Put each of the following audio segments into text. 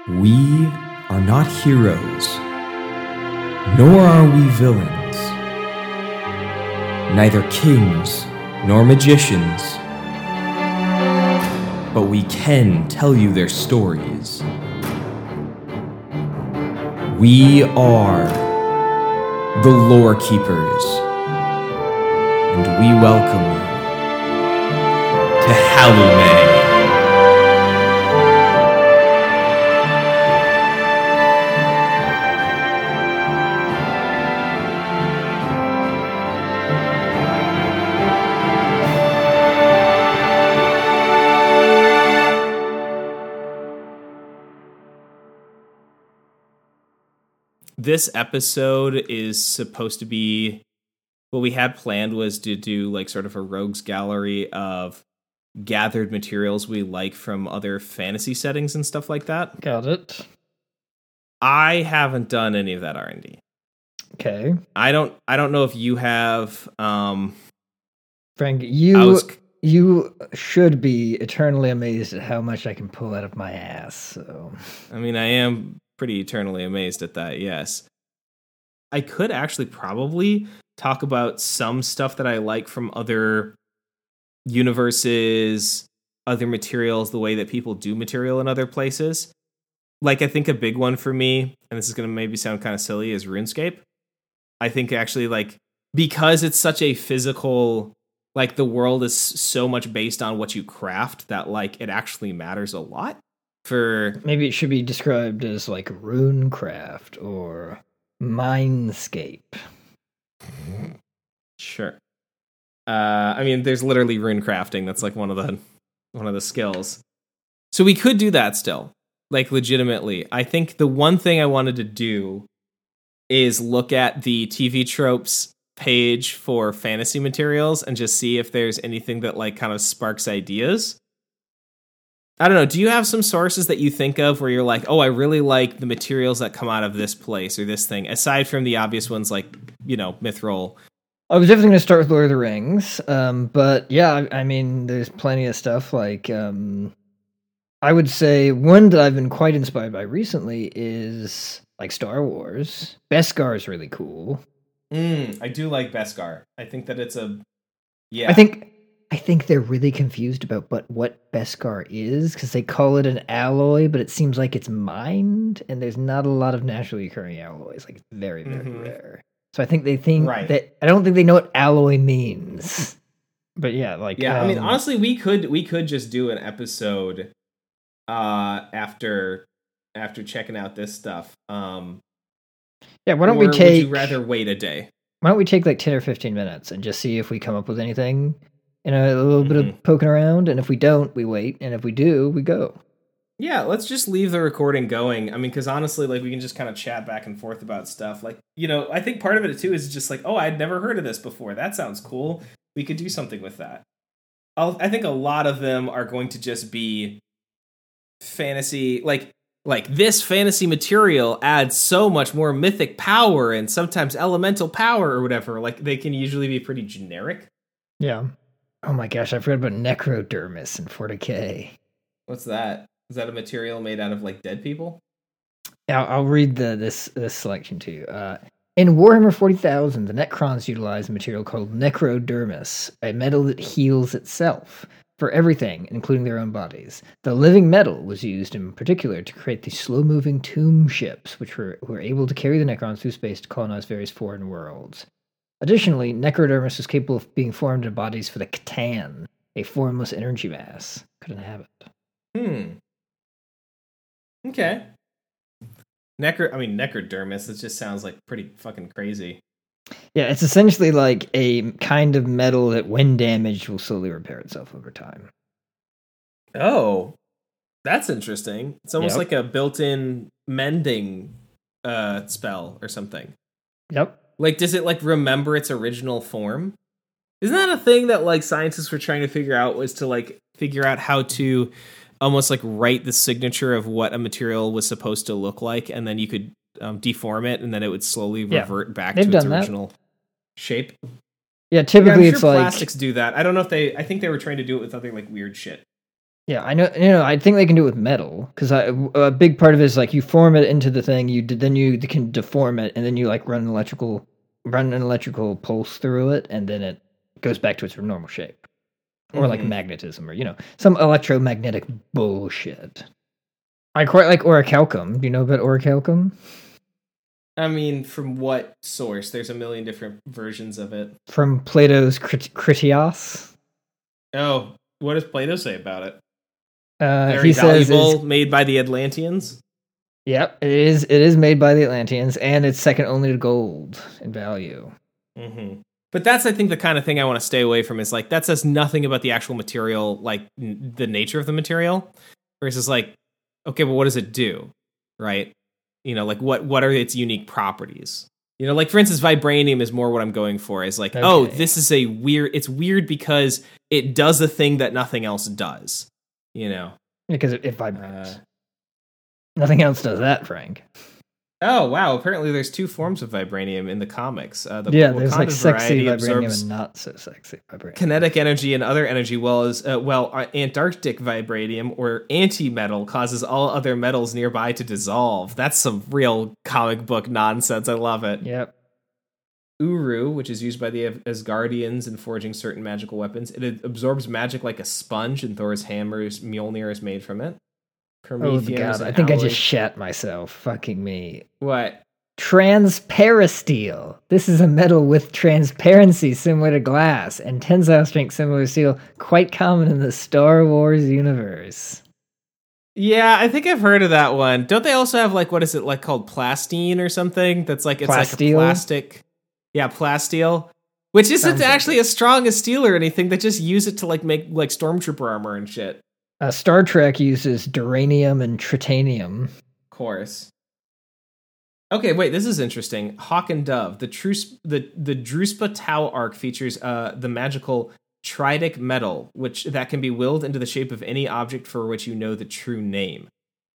We are not heroes, nor are we villains, neither kings nor magicians, but we can tell you their stories. We are the Lore Keepers, and we welcome you to Halloween. This episode is supposed to be, what we had planned was to do like sort of a rogues gallery of gathered materials we like from other fantasy settings and stuff like that. Got it. I haven't done any of that R&D. Okay. I don't know if you have. Frank, you should be eternally amazed at how much I can pull out of my ass. So, I mean, I am pretty eternally amazed at that, yes. I could actually probably talk about some stuff that I like from other universes, other materials, the way that people do material in other places. Like, I think a big one for me, and this is going to maybe sound kind of silly, is RuneScape. I think actually, like, because it's such a physical, like, the world is so much based on what you craft that, like, it actually matters a lot. For maybe it should be described as like runecraft or Mindscape. Sure. I mean, there's literally rune crafting. That's like one of the skills. So we could do that still, like legitimately. I think the one thing I wanted to do is look at the TV tropes page for fantasy materials and just see if there's anything that like kind of sparks ideas. I don't know. Do you have some sources that you think of where you're like, oh, I really like the materials that come out of this place or this thing, aside from the obvious ones like, you know, Mithril? I was definitely going to start with Lord of the Rings, but yeah, I mean, there's plenty of stuff. Like, I would say one that I've been quite inspired by recently is like Star Wars. Beskar is really cool. I do like Beskar. I think that it's I think they're really confused about what Beskar is, because they call it an alloy, but it seems like it's mined, and there's not a lot of naturally occurring alloys. Like, it's very, very rare. So I think they think that, I don't think they know what alloy means. But yeah, like... Yeah, I mean, honestly, we could just do an episode after checking out this stuff. Yeah, why don't we take... would you rather wait a day? Why don't we take like 10 or 15 minutes and just see if we come up with anything? And a little bit of poking around, and if we don't, we wait, and if we do, we go. Yeah, let's just leave the recording going. I mean, because honestly, like, we can just kind of chat back and forth about stuff. Like, you know, I think part of it, too, is just like, oh, I'd never heard of this before. That sounds cool. We could do something with that. I think a lot of them are going to just be fantasy, like this fantasy material adds so much more mythic power and sometimes elemental power or whatever. Like, they can usually be pretty generic. Yeah. Oh my gosh, I forgot about Necrodermis in 40K. What's that? Is that a material made out of like dead people? I'll read this selection to you. In Warhammer 40,000, the Necrons utilize a material called Necrodermis, a metal that heals itself for everything, including their own bodies. The living metal was used in particular to create the slow-moving tomb ships, which were able to carry the Necrons through space to colonize various foreign worlds. Additionally, Necrodermis is capable of being formed in bodies for the Catan, a formless energy mass. Couldn't have it. Okay. Necrodermis, it just sounds like pretty fucking crazy. Yeah, it's essentially like a kind of metal that, when damaged, will slowly repair itself over time. Oh, that's interesting. It's almost like a built-in mending spell or something. Yep. Like, does it, like, remember its original form? Isn't that a thing that, like, scientists were trying to figure out, was to, like, figure out how to almost, like, write the signature of what a material was supposed to look like, and then you could deform it, and then it would slowly revert back to its original shape? Yeah, typically I'm it's sure like... plastics do that. I don't know if I think they were trying to do it with other, like, weird shit. Yeah, I know. I think they can do it with metal because a big part of it is like you form it into the thing. Then you can deform it, and then you like run an electrical pulse through it, and then it goes back to its normal shape, or like magnetism, or some electromagnetic bullshit. I quite like orichalcum. Do you know about orichalcum? I mean, from what source? There's a million different versions of it. From Plato's Critias. Oh, what does Plato say about it? He valuable, says made by the Atlanteans. Yep, it is. It is made by the Atlanteans, and it's second only to gold in value. Mm-hmm. But that's, I think, the kind of thing I want to stay away from. Is like that says nothing about the actual material, like the nature of the material, versus like, okay, well, what does it do, right? Like what are its unique properties? Like for instance, vibranium is more what I'm going for. Is like, oh, this is it's weird because it does a thing that nothing else does. Because it vibrates. Nothing else does that, Frank. Oh, wow. Apparently there's two forms of vibranium in the comics. There's like sexy vibranium and not so sexy vibranium. Kinetic energy and other energy, Antarctic vibranium or antimetal causes all other metals nearby to dissolve. That's some real comic book nonsense. I love it. Yep. Uru, which is used by the Asgardians in forging certain magical weapons. It absorbs magic like a sponge, and Thor's hammer, Mjolnir, is made from it. Prometheum. Oh god, I think I just shat myself. Fucking me. What? Transparasteel. This is a metal with transparency similar to glass and tensile strength similar to steel, quite common in the Star Wars universe. Yeah, I think I've heard of that one. Don't they also have like, what is it like called plastine or something? That's like, it's Plasteel? Like a plastic. Yeah, plasteel. Which isn't actually as strong as steel or anything. They just use it to like make like stormtrooper armor and shit. Star Trek uses duranium and tritanium. Of course. Okay, wait, this is interesting. Hawk and Dove. The Druspa Tau arc features the magical tridic metal, that can be willed into the shape of any object for which you know the true name.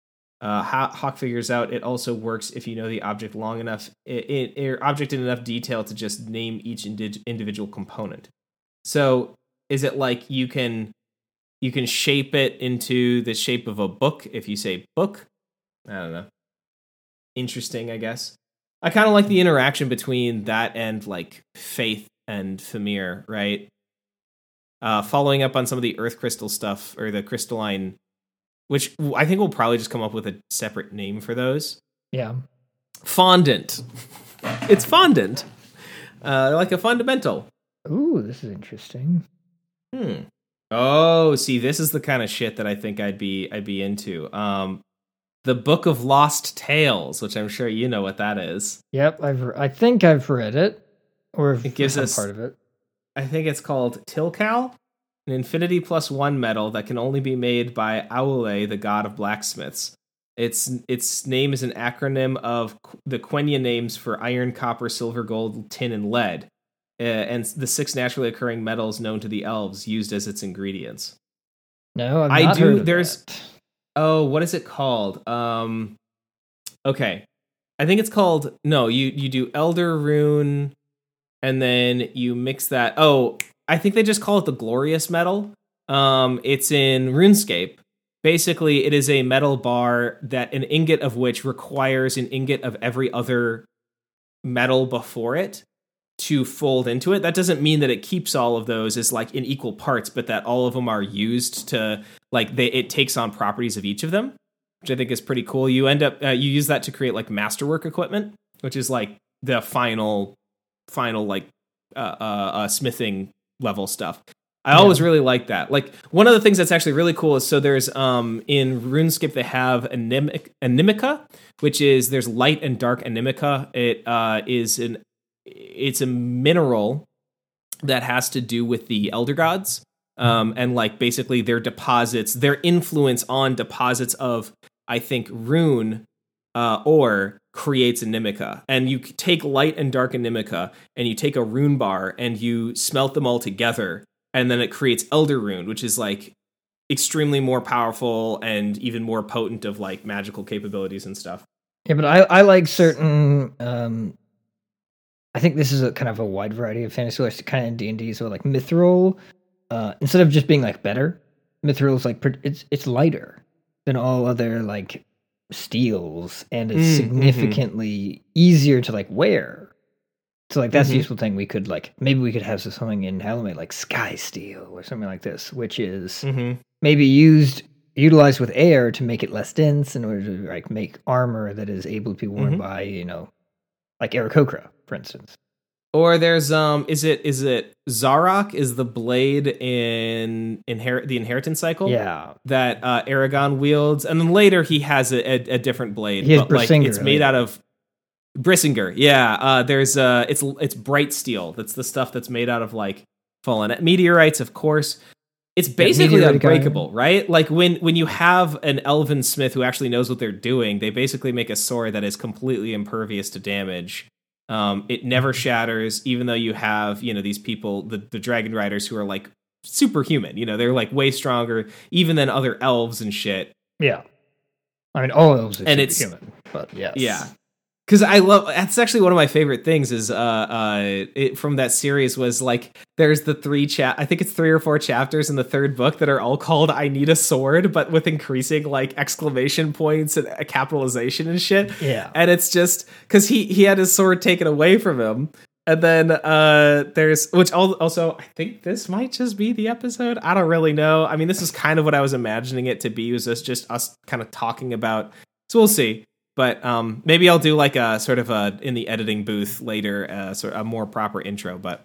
Hawk figures out it also works if you know the object long enough, object in enough detail to just name each individual component. So, is it like you can shape it into the shape of a book if you say book? I don't know. Interesting, I guess. I kind of like the interaction between that and like Faith and Famir, right? Following up on some of the Earth Crystal stuff, or the crystalline, which I think we'll probably just come up with a separate name for those. Yeah. Fondant. It's fondant. Like a fundamental. Ooh, this is interesting. Oh, see, this is the kind of shit that I think I'd be into. The Book of Lost Tales, which I'm sure you know what that is. Yep, I think I've read it, or it gives us part of it. I think it's called Tilcal, an infinity +1 metal that can only be made by Aule, the god of blacksmiths. Its name is an acronym of the Quenya names for iron, copper, silver, gold, tin, and lead. And the 6 naturally occurring metals known to the elves used as its ingredients. No, I've not heard of that. Oh, what is it called? Okay. I think it's called, no, you do Elder Rune, and then you mix that. Oh, I think they just call it the Glorious Metal. It's in RuneScape. Basically, it is a metal bar that an ingot of which requires an ingot of every other metal before it to fold into it. That doesn't mean that it keeps all of those as like in equal parts, but that all of them are used to like it takes on properties of each of them, which I think is pretty cool. You end up you use that to create like masterwork equipment, which is like the final like smithing level stuff. I always really like that. Like one of the things that's actually really cool is so there's in RuneScape they have Animica, which is there's light and dark Animica. It's a mineral that has to do with the elder gods, and like basically their deposits, their influence on deposits of, I think, rune ore creates Animica. And you take light and dark Animica, and you take a rune bar, and you smelt them all together, and then it creates Elder Rune, which is like extremely more powerful and even more potent of like magical capabilities and stuff. Yeah, but I like certain. I think this is a kind of a wide variety of fantasy, like kind of in D&D, so like mithril, instead of just being like better, Mithril's like it's lighter than all other like steels, and it's significantly easier to like wear. So like that's a useful thing. We could like maybe we could have something in Halimate like Sky Steel or something like this, which is maybe utilized with air to make it less dense in order to like make armor that is able to be worn by, you know, like Aarakocra, for instance. Or there's is it Zarok is the blade in the Inheritance Cycle? Yeah, that Aragon wields, and then later he has a different blade. He has but like Brisingar, it's made out of Brisingar. Yeah, there's it's bright steel. That's the stuff that's made out of like fallen meteorites, of course. It's basically unbreakable, right? Like when you have an elven smith who actually knows what they're doing, they basically make a sword that is completely impervious to damage. It never shatters, even though you have, you know, these people, the dragon riders who are like superhuman. You know, they're like way stronger even than other elves and shit. Yeah, I mean all elves are and superhuman, but yes, yeah. Because that's actually one of my favorite things is from that series was like there's the I think it's 3 or 4 chapters in the 3rd book that are all called "I need a sword," but with increasing like exclamation points and capitalization and shit. Yeah, and it's just because he had his sword taken away from him, and then there's which also I think this might just be the episode. I don't really know. I mean, this is kind of what I was imagining it to be. Was just us kind of talking about. So we'll see. But maybe I'll do like a sort of in the editing booth later, sort of a more proper intro. But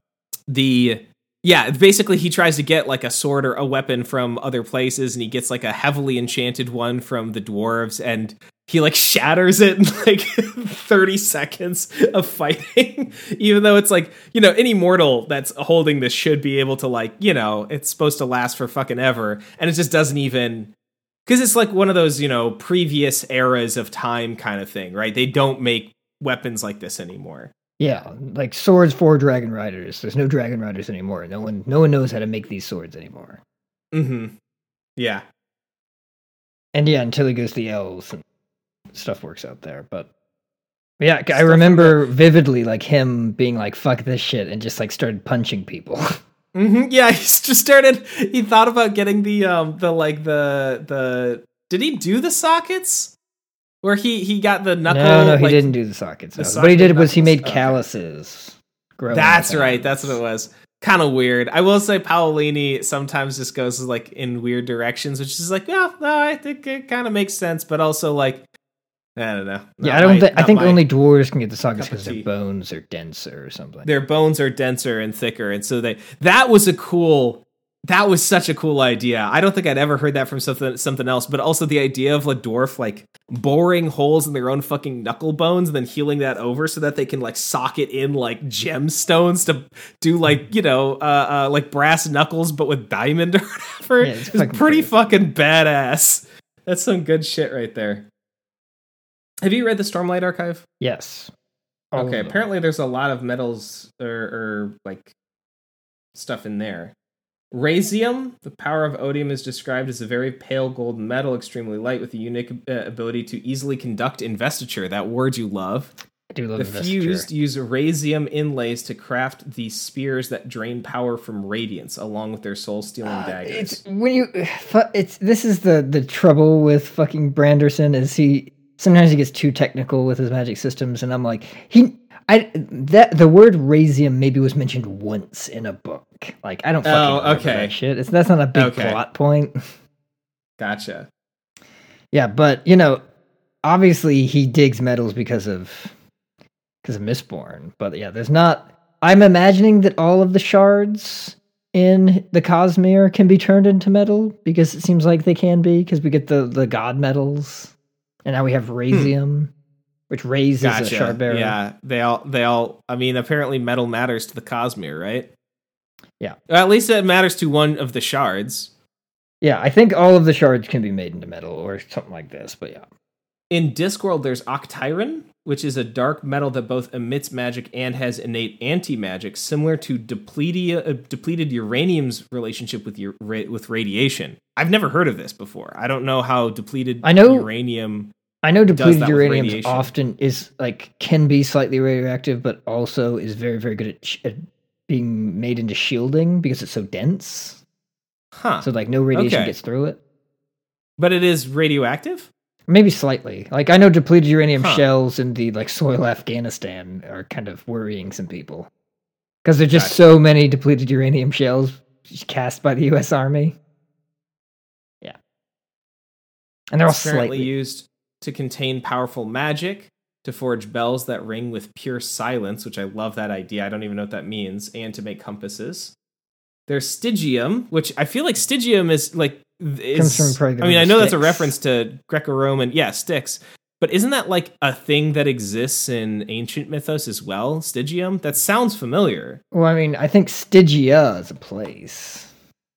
basically he tries to get like a sword or a weapon from other places, and he gets like a heavily enchanted one from the dwarves, and he like shatters it in like 30 seconds of fighting, even though it's like, you know, any mortal that's holding this should be able to like, you know, it's supposed to last for fucking ever, and it just doesn't even. Because it's like one of those, you know, previous eras of time kind of thing, right? They don't make weapons like this anymore. Yeah, like swords for dragon riders. There's no dragon riders anymore. No one knows how to make these swords anymore. Yeah. And yeah, until he goes to the elves and stuff works out there. But yeah, I remember vividly like him being like, fuck this shit, and just like started punching people. Yeah, he just started. He thought about getting the Did he do the sockets? Where he got the knuckle? No, he didn't do the sockets. No. What he did was he made calluses. That's right. That's what it was. Kind of weird. I will say Paolini sometimes just goes like in weird directions, which is like, no, I think it kind of makes sense, but also like, I don't know. Yeah, I think only dwarves can get the sockets because their bones are denser or something. Their bones are denser and thicker, and so that was such a cool idea. I don't think I'd ever heard that from something else, but also the idea of a dwarf like boring holes in their own fucking knuckle bones and then healing that over so that they can like socket in like gemstones to do like, you know, like brass knuckles but with diamond or whatever. Yeah, it's pretty fucking badass. That's some good shit right there. Have you read the Stormlight Archive? Yes. Okay, apparently there's a lot of metals or like stuff in there. Raysium, the power of odium, is described as a very pale golden metal, extremely light, with a unique ability to easily conduct investiture. That word you love. I do love investiture. The fused use raysium inlays to craft these spears that drain power from radiance, along with their soul-stealing daggers. This is the trouble with fucking Branderson, is sometimes he gets too technical with his magic systems, and I'm like, the word raysium maybe was mentioned once in a book. Like, I don't fucking remember that shit. That's not a big plot point. Gotcha. Yeah, but you know, obviously he digs metals because of Mistborn. But yeah, there's not. I'm imagining that all of the shards in the Cosmere can be turned into metal, because it seems like they can be, because we get the god metals. And now we have raysium, which raises a shard bearer. Yeah, they all. I mean, apparently metal matters to the Cosmere, right? Yeah. At least it matters to one of the shards. Yeah, I think all of the shards can be made into metal or something like this. But yeah. In Discworld, there's Octyron, which is a dark metal that both emits magic and has innate anti-magic, similar to depleted uranium's relationship with radiation. I've never heard of this before. I don't know how depleted uranium. I know depleted uranium often is like can be slightly radioactive, but also is very, very good at being made into shielding because it's so dense. Huh. So like no radiation Okay. gets through it. But it is radioactive? Maybe slightly. Like I know depleted uranium Huh. shells in the like soil Afghanistan are kind of worrying some people. Because there's just Gotcha. so many depleted uranium shells cast by the US Army. Yeah. And they're all It's apparently slightly used to contain powerful magic, to forge bells that ring with pure silence, which I love that idea. I don't even know what that means, and to make compasses. There's Stygium, which I feel like Stygium is like Comes from probably the I mean, I river know that's a Styx. reference to Greco-Roman, yeah, Styx. But isn't that like a thing that exists in ancient mythos as well? Stygium? That sounds familiar. Well, I mean, I think Stygia is a place.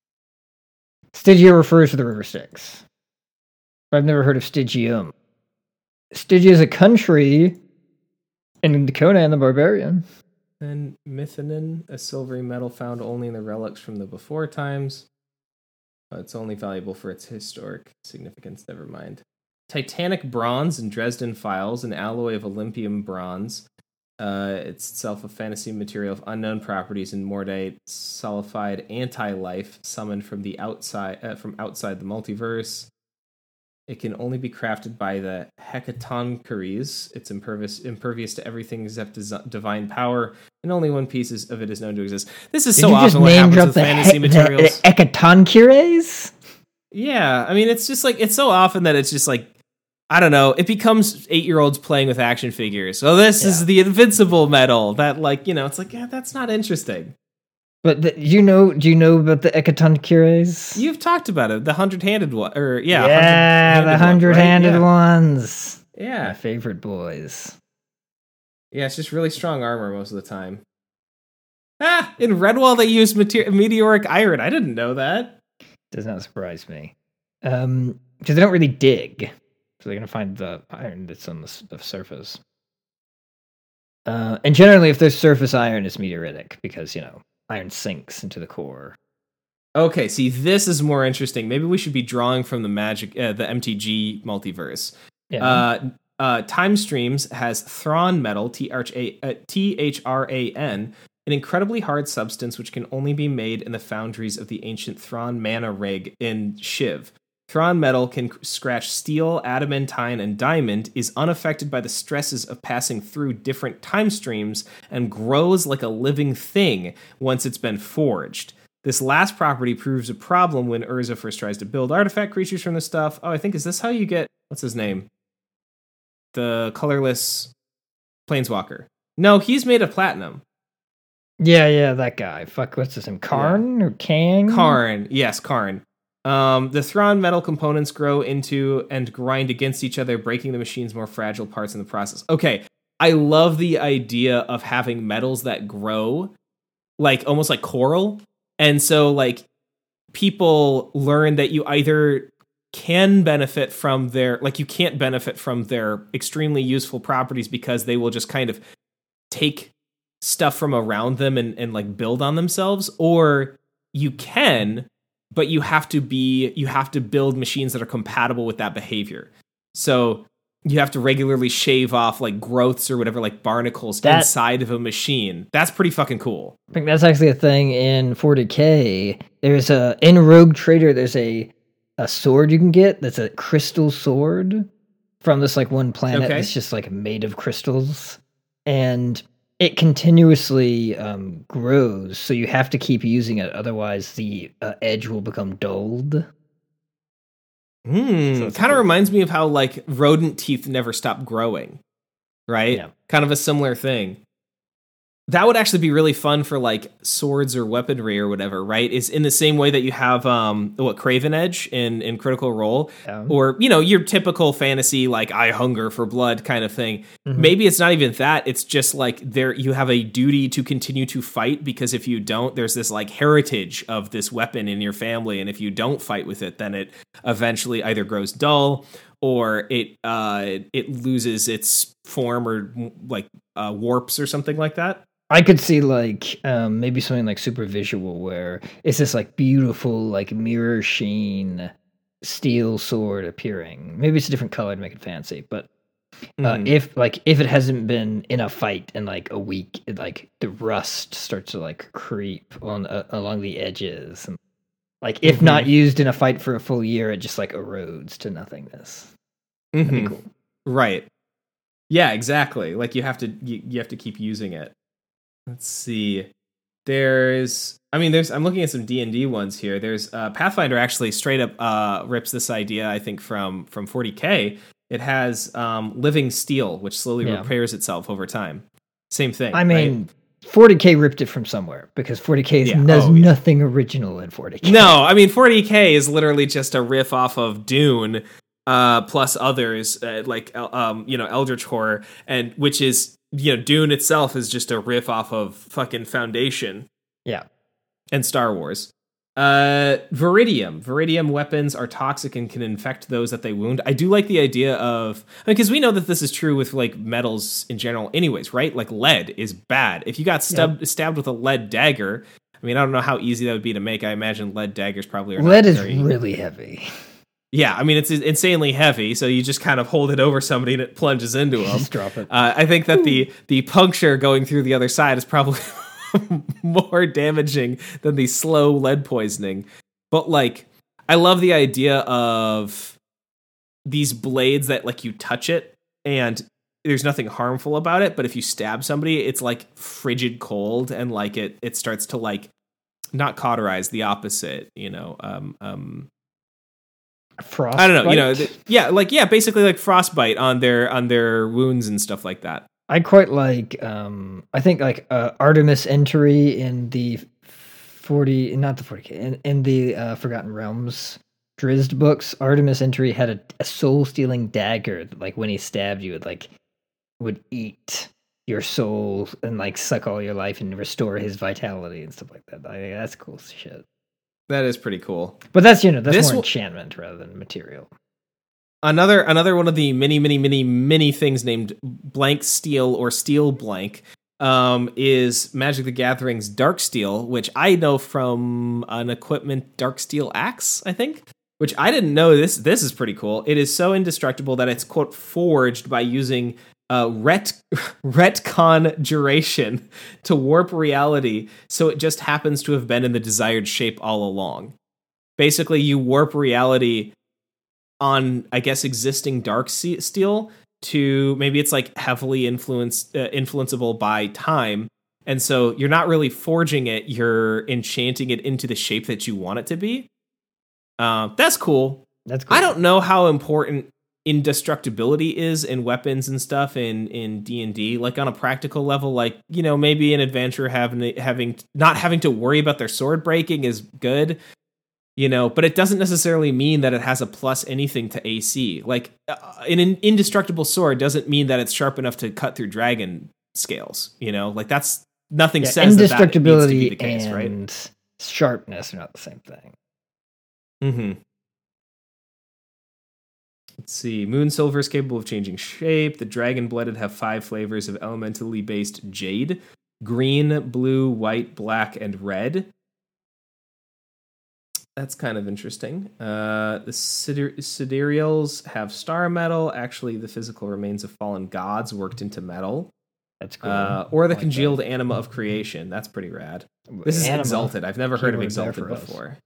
Stygia refers to the river Styx. I've never heard of Stygium. Stygia is a country in Conan the Barbarian. And Mithinin, a silvery metal found only in the relics from the before times. It's only valuable for its historic significance, never mind. Titanic bronze in Dresden files, an alloy of Olympium bronze. It's itself a fantasy material of unknown properties in Mordite, solidified anti-life summoned from the outside the multiverse. It can only be crafted by the Hecatoncheires. It's impervious to everything except divine power, and only one piece of it is known to exist. This is Did so you just often what name happens drop with the fantasy materials. the Hecatoncheires? Yeah, I mean, it's just like, it's so often that it's just like, I don't know, it becomes 8-year-olds playing with action figures. So this is the Invincible medal that, like, you know, it's like, yeah, that's not interesting. But do you know about the Hecatoncheires? You've talked about it, the 100-handed one, or the 100-handed right? ones. My Yeah. favorite boys. Yeah, it's just really strong armor most of the time. In Redwall they use meteoric iron. I didn't know that. Does not surprise me. Because they don't really dig. So they're going to find the iron that's on the surface. And generally, if there's surface iron, it's meteoritic. Because, you know, iron sinks into the core. Okay, see, this is more interesting. Maybe we should be drawing from the the MTG multiverse. Yeah. Time Streams has Thron metal, THRAN, an incredibly hard substance which can only be made in the foundries of the ancient Thron mana rig in Shiv. Thron metal can scratch steel, adamantine, and diamond, is unaffected by the stresses of passing through different time streams, and grows like a living thing once it's been forged. This last property proves a problem when Urza first tries to build artifact creatures from the stuff. Oh, I think, is this how you get, what's his name? The colorless planeswalker. No, he's made of platinum. Yeah, that guy. Fuck, what's his name? Karn or Kang? Karn. Yes, Karn. The Thron metal components grow into and grind against each other, breaking the machine's more fragile parts in the process. Okay, I love the idea of having metals that grow, like almost like coral. And so, like, people learn that you either can benefit from their, like, you can't benefit from their extremely useful properties because they will just kind of take stuff from around them and like build on themselves, or you can, but you have to build machines that are compatible with that behavior. So you have to regularly shave off like growths or whatever, like barnacles inside of a machine. That's pretty fucking cool. I think that's actually a thing in 40K. There's in Rogue Trader, there's a sword you can get that's a crystal sword from this like one planet that's just like made of crystals. And it continuously grows, so you have to keep using it, otherwise the edge will become dulled. So kind of reminds me of how like rodent teeth never stop growing, right? Yeah. Kind of a similar thing. That would actually be really fun for like swords or weaponry or whatever, right? Is in the same way that you have Craven Edge in Critical Role, or you know, your typical fantasy like I hunger for blood kind of thing. Mm-hmm. Maybe it's not even that. It's just like you have a duty to continue to fight, because if you don't, there's this like heritage of this weapon in your family, and if you don't fight with it, then it eventually either grows dull or it loses its form, or like warps or something like that. I could see like maybe something like Super Visual, where it's this like beautiful like mirror sheen steel sword appearing. Maybe it's a different color to make it fancy, but if it hasn't been in a fight in like a week, like the rust starts to like creep on along the edges. And Like, if not used in a fight for a full year, it just like erodes to nothingness. That'd be cool. Right. Yeah, exactly. Like you have to keep using it. Let's see. I'm looking at some D&D ones here. There's Pathfinder actually straight up rips this idea, I think, from 40K. It has living steel, which slowly repairs itself over time. Same thing. I mean, right? 40K ripped it from somewhere because 40K does nothing original in 40K. No, I mean 40K is literally just a riff off of Dune, plus others like Eldritch Horror, and which is Dune itself is just a riff off of fucking Foundation. Yeah. And Star Wars. Viridium weapons are toxic and can infect those that they wound. I do like the idea of, because we know that this is true with like metals in general anyways, right? Like lead is bad. If you got stabbed with a lead dagger, I mean, I don't know how easy that would be to make. I imagine lead daggers probably are lead is really heavy. Yeah, I mean, it's insanely heavy, so you just kind of hold it over somebody and it plunges into them. Just drop it. I think that the puncture going through the other side is probably more damaging than the slow lead poisoning. But like, I love the idea of these blades that like you touch it and there's nothing harmful about it, but if you stab somebody, it's like frigid cold and like it starts to like not cauterize, the opposite, frostbite? I don't know, basically like frostbite on their wounds and stuff like that. I quite like, I think like Artemis Entry in the 40K, in the Forgotten Realms Drizzt books. Artemis Entry had a soul-stealing dagger that, like, when he stabbed you, it would eat your soul and like suck all your life and restore his vitality and stuff like that. I think that's cool shit. That is pretty cool. But that's more enchantment rather than material. Another one of the many things named blank steel or steel blank is Magic the Gathering's Darksteel, which I know from an equipment Darksteel Axe, I think, which I didn't know. This is pretty cool. It is so indestructible that it's, quote, forged by using retcon duration to warp reality, so it just happens to have been in the desired shape all along. Basically, you warp reality on, I guess, existing dark steel to maybe it's like heavily influenceable by time, and so you're not really forging it, you're enchanting it into the shape that you want it to be. That's cool. That's cool. I don't know how important indestructibility is in weapons and stuff in D&D, like on a practical level, like, maybe an adventurer not having to worry about their sword breaking is good. But it doesn't necessarily mean that it has a plus anything to AC. Like, an indestructible sword doesn't mean that it's sharp enough to cut through dragon scales. Like, that's nothing says that needs to be the case, and right? Sharpness are not the same thing. Mm-hmm. Let's see. Moon Silver is capable of changing shape. The Dragon Blooded have 5 flavors of elementally based jade: green, blue, white, black, and red. That's kind of interesting. The Sidereals have star metal. Actually, the physical remains of fallen gods worked into metal. That's cool. Or the congealed anima of creation. That's pretty rad. This is Anima. Exalted. I've never heard of Exalted before.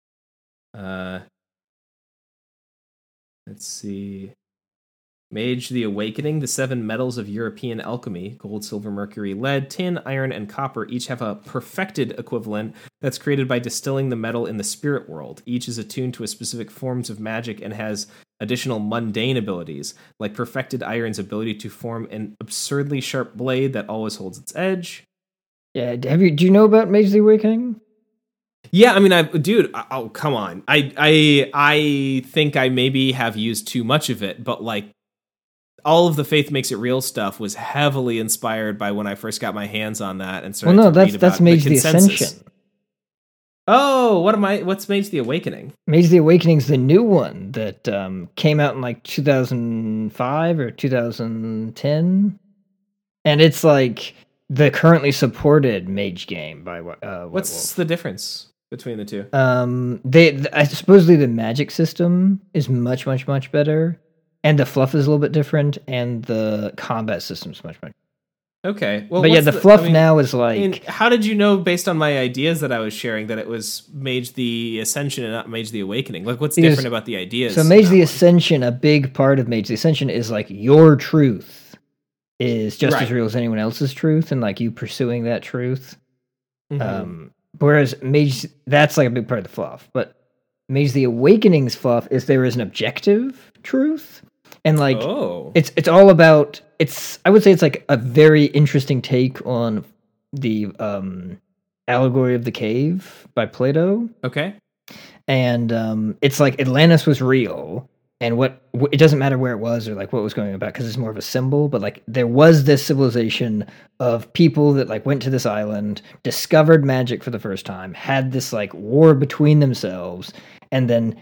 Let's see. Mage the Awakening. The 7 metals of European alchemy, gold, silver, mercury, lead, tin, iron, and copper, each have a perfected equivalent that's created by distilling the metal in the spirit world. Each is attuned to a specific forms of magic and has additional mundane abilities, like perfected iron's ability to form an absurdly sharp blade that always holds its edge. Yeah, do you know about Mage the Awakening? Yeah, I mean, oh, come on. I think I maybe have used too much of it, but like, all of the Faith Makes It Real stuff was heavily inspired by when I first got my hands on that and started to read about that's Mage the Ascension. Oh, what's Mage the Awakening? Mage the Awakening's the new one that came out in like 2005 or 2010. And it's like the currently supported Mage game by What's the difference between the two? Supposedly the magic system is much, much, much better. And the fluff is a little bit different, and the combat system's much. Okay. Well, But yeah, what's the fluff I mean, now is I like mean, how did you know based on my ideas that I was sharing that it was Mage the Ascension and not Mage the Awakening? Like, what's Because- different about the ideas? so in Mage that the one? Ascension. A big part of Mage the Ascension is like your truth is just as Right. real as anyone else's truth, and like you pursuing that truth. Mhm. Whereas Mage, that's like a big part of the fluff. But Mage the Awakening's fluff is there is an objective truth, and like Oh. it's all about. I would say it's like a very interesting take on the allegory of the cave by Plato. Okay. And it's like Atlantis was real, and it doesn't matter where it was or like what was going about because it's more of a symbol. But like there was this civilization of people that like went to this island, discovered magic for the first time, had this like war between themselves, and then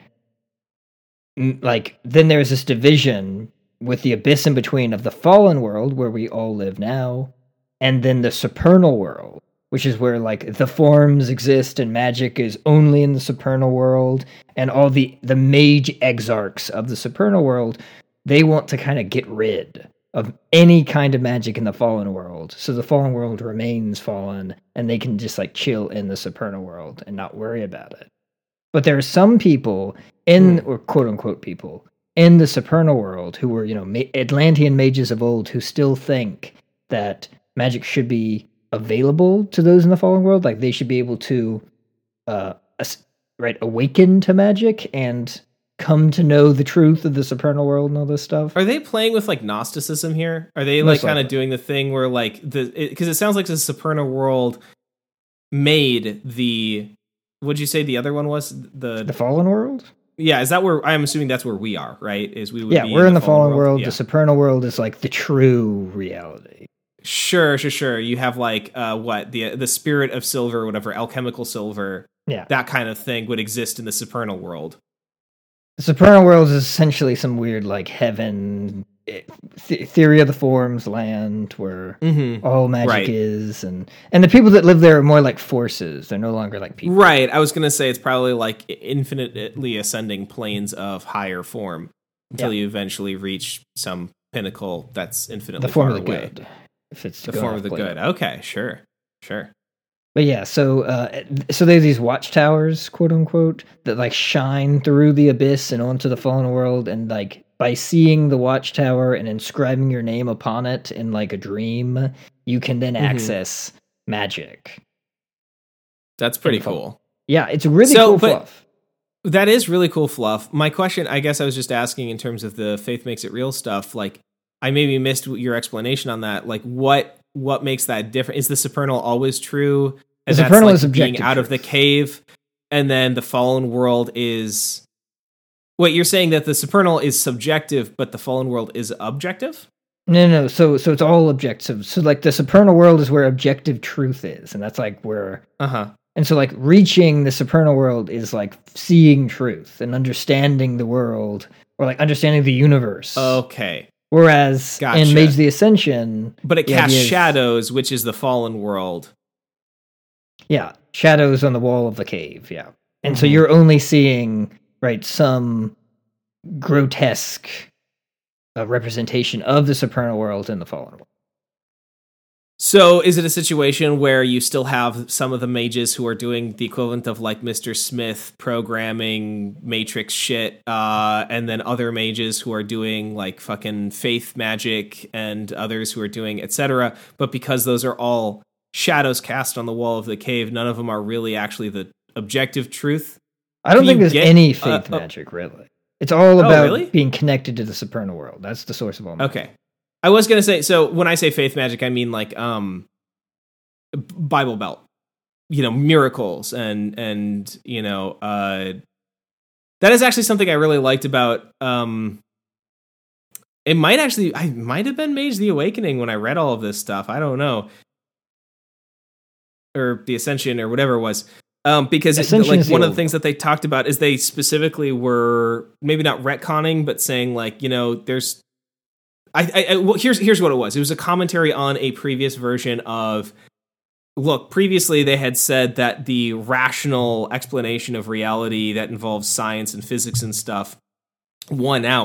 then there's this division with the abyss in between of the fallen world where we all live now, and then the supernal world, which is where like the forms exist and magic is only in the supernal world, and all the mage exarchs of the supernal world, they want to kind of get rid of any kind of magic in the fallen world, so the fallen world remains fallen and they can just like chill in the supernal world and not worry about it. But there are some people or quote unquote people in the supernal world who were, Atlantean mages of old who still think that magic should be available to those in the fallen world. Like they should be able to, awaken to magic and come to know the truth of the supernal world and all this stuff. Are they playing with like Gnosticism here? Are they Most like kind likely. of doing the thing where like because it sounds like the supernal world made the what'd you say the other one was The fallen world? yeah, is that where I'm assuming that's where we are, right? Is we would Yeah, be we're in the fallen world. Yeah. The supernal world is like the true reality. Sure. You have like what the spirit of silver, or whatever, alchemical silver, Yeah. that kind of thing would exist in the supernal world. The supernal world is essentially some weird like heaven theory of the forms land where all magic Right. is, and the people that live there are more like forces. They're no longer like people. Right. I was gonna say it's probably like infinitely ascending planes of higher form until you eventually reach some pinnacle that's infinitely The form far of the away. good. If it's The going form off of the Plato. good. Okay, sure. But yeah, so there's these watchtowers, quote unquote, that like shine through the abyss and onto the fallen world, and like by seeing the watchtower and inscribing your name upon it in like a dream, you can then access magic. That's pretty Info. cool. Yeah, it's really So, cool but- fluff. That is really cool fluff. My question, I guess I was just asking in terms of the faith makes it real stuff, like I maybe missed your explanation on that. Like what makes that different? Is the supernal always true? And The that's supernal like is objective being out of the truth. cave, and then the fallen world is. Wait, you're saying that the supernal is subjective, but the fallen world is objective? No. So it's all objective. So like the supernal world is where objective truth is, and that's like where. And so like reaching the supernal world is like seeing truth and understanding the world, or like understanding the universe. Okay, Whereas Gotcha. in Mage the Ascension, but it the casts idea is- shadows, which is the fallen world. yeah, shadows on the wall of the cave, yeah. And so Mhm. you're only seeing, some grotesque representation of the supernal world in the fallen world. So is it a situation where you still have some of the mages who are doing the equivalent of like Mr. Smith programming Matrix shit, and then other mages who are doing like fucking faith magic and others who are doing etc. But because those are all shadows cast on the wall of the cave, none of them are really actually the objective truth. I don't Can think you there's get, any faith magic, really. It's all about really? being connected to the supernal world. That's the source of all magic. Okay. I was going to say, so when I say faith magic, I mean like Bible Belt, miracles and that is actually something I really liked about I might have been Mage the Awakening when I read all of this stuff. I don't know. Or the Ascension or whatever it was. Because Ascension is the one of the old things that they talked about is they specifically were maybe not retconning, but saying like, there's well, here's what it was. It was a commentary on a previous version of. Look, previously they had said that the rational explanation of reality that involves science and physics and stuff won out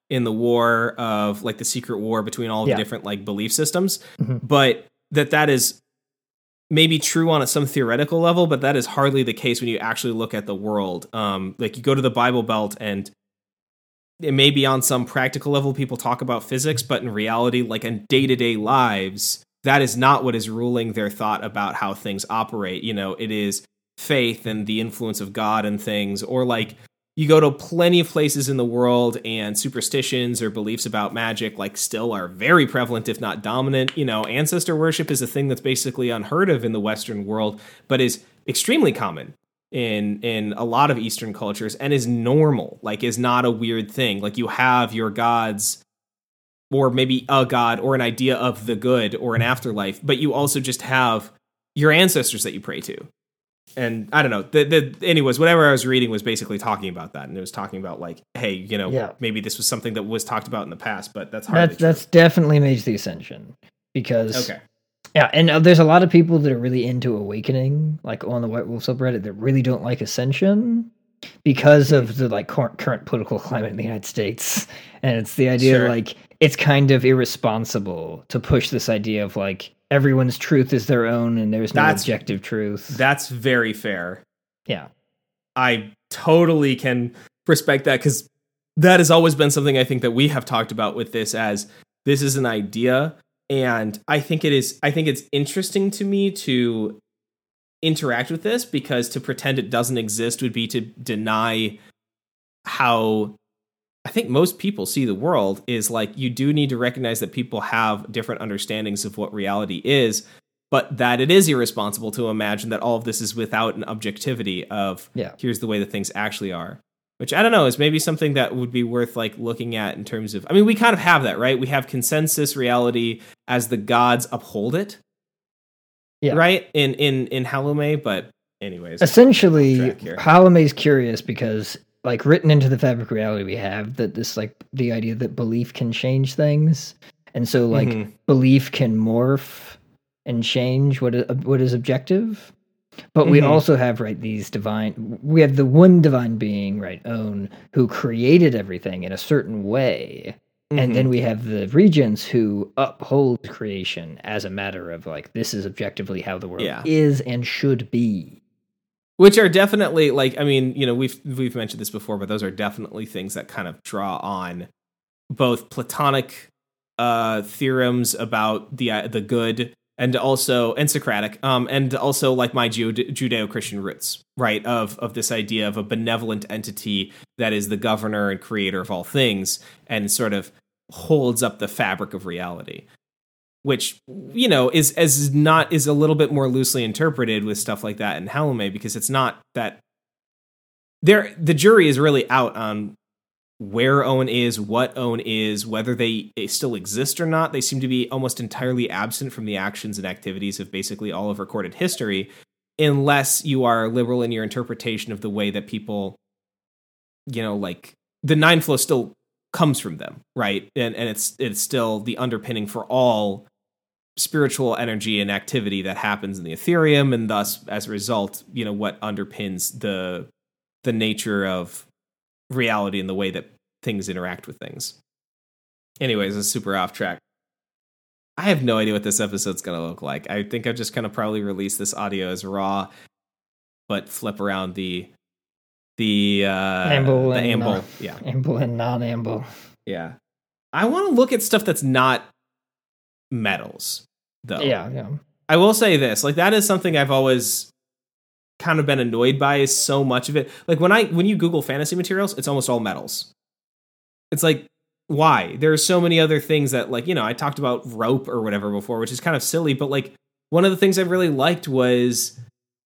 in the war of like the secret war between all of the different like belief systems, but that is maybe true on some theoretical level, but that is hardly the case when you actually look at the world. Like you go to the Bible Belt and it may be on some practical level people talk about physics, but in reality, like in day-to-day lives, that is not what is ruling their thought about how things operate. You know, it is faith and the influence of God and things, or like you go to plenty of places in the world and superstitions or beliefs about magic like still are very prevalent, if not dominant. You know, ancestor worship is a thing that's basically unheard of in the Western world, but is extremely common in a lot of Eastern cultures and is normal, like is not a weird thing. Like you have your gods, or maybe a god or an idea of the good or an afterlife, but you also just have your ancestors that you pray to. And I don't know, anyways, whatever I was reading was basically talking about that. And it was talking about like, hey, you know, maybe this was something that was talked about in the past, but that's hardly true. That's definitely Mage the Ascension, because okay. Yeah, and there's a lot of people that are really into Awakening, like on the White Wolf subreddit, that really don't like Ascension because of the like current political climate in the United States. And it's the idea like it's kind of irresponsible to push this idea of like everyone's truth is their own and there's no objective truth. That's very fair. Yeah. I totally can respect that, because that has always been something I think that we have talked about with this, as this is an idea. And I think it's interesting to me to interact with this, because to pretend it doesn't exist would be to deny how I think most people see the world. Is like, you do need to recognize that people have different understandings of what reality is, but that it is irresponsible to imagine that all of this is without an objectivity of here's the way that things actually are. Which, I don't know, is maybe something that would be worth like looking at in terms of, I mean, we kind of have that, right? We have consensus reality as the gods uphold it, right? In Halloumeh, but anyways. Essentially, Halloumeh is curious because, like, written into the fabric reality we have, that this, like, the idea that belief can change things. And so, like, belief can morph and change what is objective. But we also have, right, we have the one divine being, right, Own, who created everything in a certain way. And then we have the regents who uphold creation as a matter of, like, this is objectively how the world is and should be. Which are definitely, like, I mean, you know, we've mentioned this before, but those are definitely things that kind of draw on both Platonic theorems about the good, and Socratic, and also like my Judeo-Christian roots, right? Of this idea of a benevolent entity that is the governor and creator of all things, and sort of holds up the fabric of reality, which, you know, is a little bit more loosely interpreted with stuff like that in Halloumeh, because it's not that the jury is really out on where Own is, what Own is, whether they still exist or not. They seem to be almost entirely absent from the actions and activities of basically all of recorded history, unless you are liberal in your interpretation of the way that people, you know, like the Nine Flow still comes from them, right? And it's still the underpinning for all spiritual energy and activity that happens in the Ethereum, and thus, as a result, you know, what underpins the nature of reality and the way that things interact with things. Anyways, it's super off track. I have no idea what this episode's going to look like. I think I'm just going to probably release this audio as raw, but flip around the amble, amble and non-amble. Yeah. I want to look at stuff that's not metals, though. Yeah. I will say this, like, that is something I've always kind of been annoyed by, is so much of it. Like, when you Google fantasy materials, it's almost all metals. It's like, why? There are so many other things that, like, you know, I talked about rope or whatever before, which is kind of silly, but like, one of the things I really liked was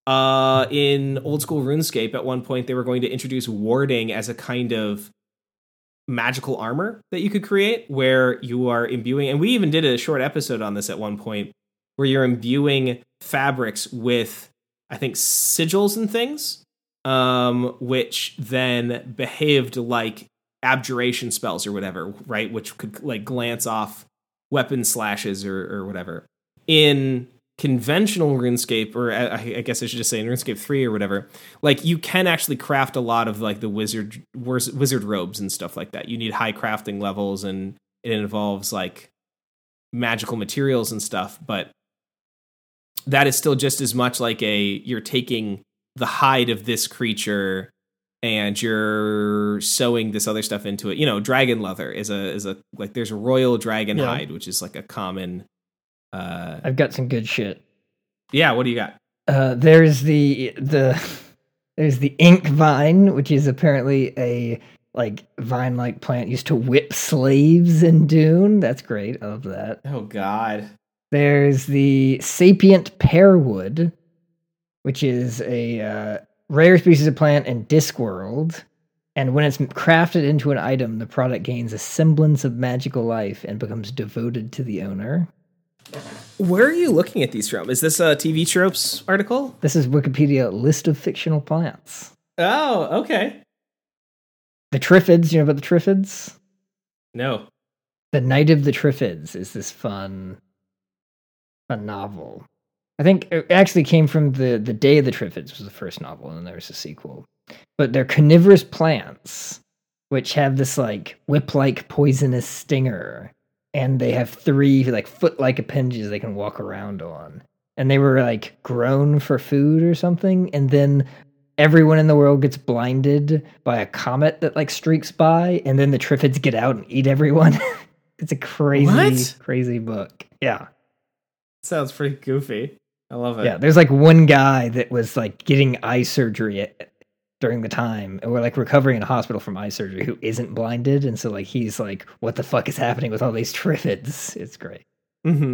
in old school RuneScape, at one point they were going to introduce warding as a kind of magical armor that you could create, where you are imbuing, and we even did a short episode on this at one point, where you're imbuing fabrics with, I think, sigils and things, which then behaved like abjuration spells or whatever, right? Which could like glance off weapon slashes or whatever. In conventional RuneScape, or I guess I should just say in RuneScape 3 or whatever, like you can actually craft a lot of like the wizard robes and stuff like that. You need high crafting levels, and it involves like magical materials and stuff, but that is still just as much like you're taking the hide of this creature and you're sewing this other stuff into it. You know, dragon leather is a like there's a royal dragon hide, which is like a common. I've got some good shit. Yeah, what do you got? There's the ink vine, which is apparently a like vine-like plant used to whip slaves in Dune. That's great. I love that. Oh God. There's the sapient pearwood, which is a rare species of plant in Discworld. And when it's crafted into an item, the product gains a semblance of magical life and becomes devoted to the owner. Where are you looking at these from? Is this a TV Tropes article? This is Wikipedia list of fictional plants. Oh, okay. The Triffids, you know about the Triffids? No. The Night of the Triffids is this fun novel. I think it actually came from the Day of the Triffids was the first novel, and then there's a sequel. But they're carnivorous plants, which have this like whip-like poisonous stinger. And they have 3 like foot-like appendages they can walk around on. And they were like grown for food or something. And then everyone in the world gets blinded by a comet that like streaks by. And then the Triffids get out and eat everyone. It's a crazy book. Yeah. Sounds pretty goofy. I love it. Yeah, there's like one guy that was like getting eye surgery during the time, and we're like recovering in a hospital from eye surgery, who isn't blinded, and so like he's like, what the fuck is happening with all these Triffids? It's great. Mm-hmm.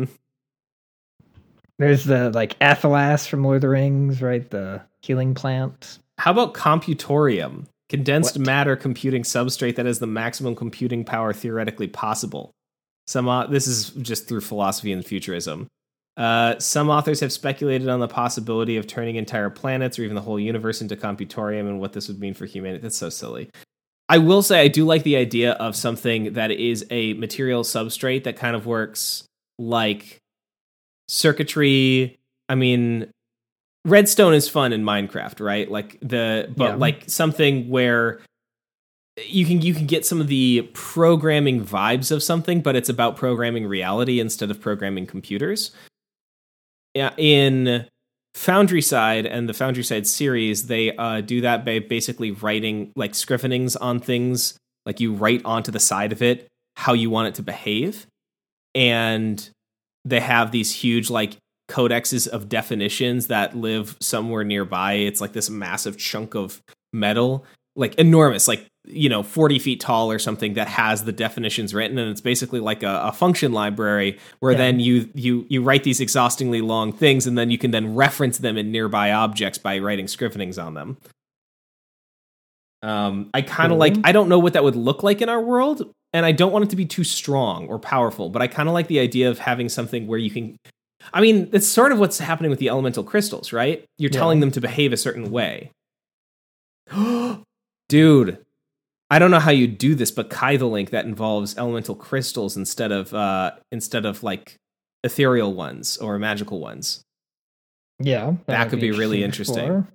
There's the like Athelas from Lord of the Rings, right? The healing plant. How about Computorium? Condensed matter computing substrate that has the maximum computing power theoretically possible. This is just through philosophy and futurism. Some authors have speculated on the possibility of turning entire planets or even the whole universe into Computorium and what this would mean for humanity. That's so silly. I will say I do like the idea of something that is a material substrate that kind of works like circuitry. I mean, redstone is fun in Minecraft, right? Like something where you can get some of the programming vibes of something, but it's about programming reality instead of programming computers. In Foundry Side and the Foundry Side series, they do that by basically writing like scrivenings on things. Like you write onto the side of it how you want it to behave. And they have these huge like codexes of definitions that live somewhere nearby. It's like this massive chunk of metal, like enormous, like, 40 feet tall or something, that has the definitions written. And it's basically like a function library where then you write these exhaustingly long things, and then you can then reference them in nearby objects by writing scrivenings on them. I kind of I don't know what that would look like in our world, and I don't want it to be too strong or powerful, but I kind of like the idea of having something where you can, I mean, it's sort of what's happening with the elemental crystals, right? You're telling them to behave a certain way. Dude, I don't know how you do this, but Kythelink that involves elemental crystals instead of like ethereal ones or magical ones. Yeah, that could be really interesting.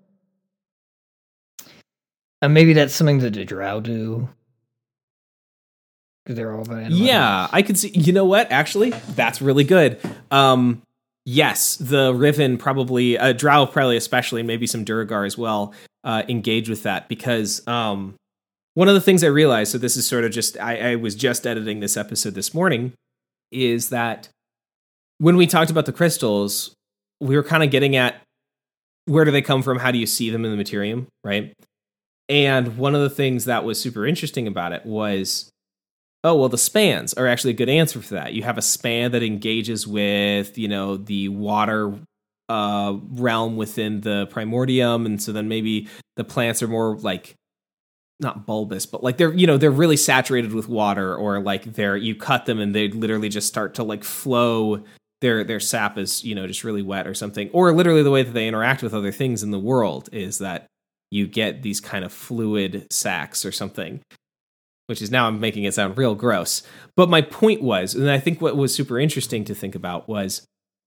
Maybe that's something that the Drow do, because they're all about animals. Yeah, I could see. You know what? Actually, that's really good. Yes, the Riven probably, Drow probably especially, and maybe some Duergar as well, engage with that, because one of the things I realized, so this is sort of just, I was just editing this episode this morning, is that when we talked about the crystals, we were kind of getting at where do they come from, how do you see them in the Materium, right? And one of the things that was super interesting about it was, oh, well, the spans are actually a good answer for that. You have a span that engages with, the water realm within the Primordium, and so then maybe the plants are more like, not bulbous, but like they're really saturated with water, or like you cut them and they literally just start to like flow. Their sap is, just really wet or something. Or literally the way that they interact with other things in the world is that you get these kind of fluid sacs or something, which is, now I'm making it sound real gross. But my point was, and I think what was super interesting to think about was,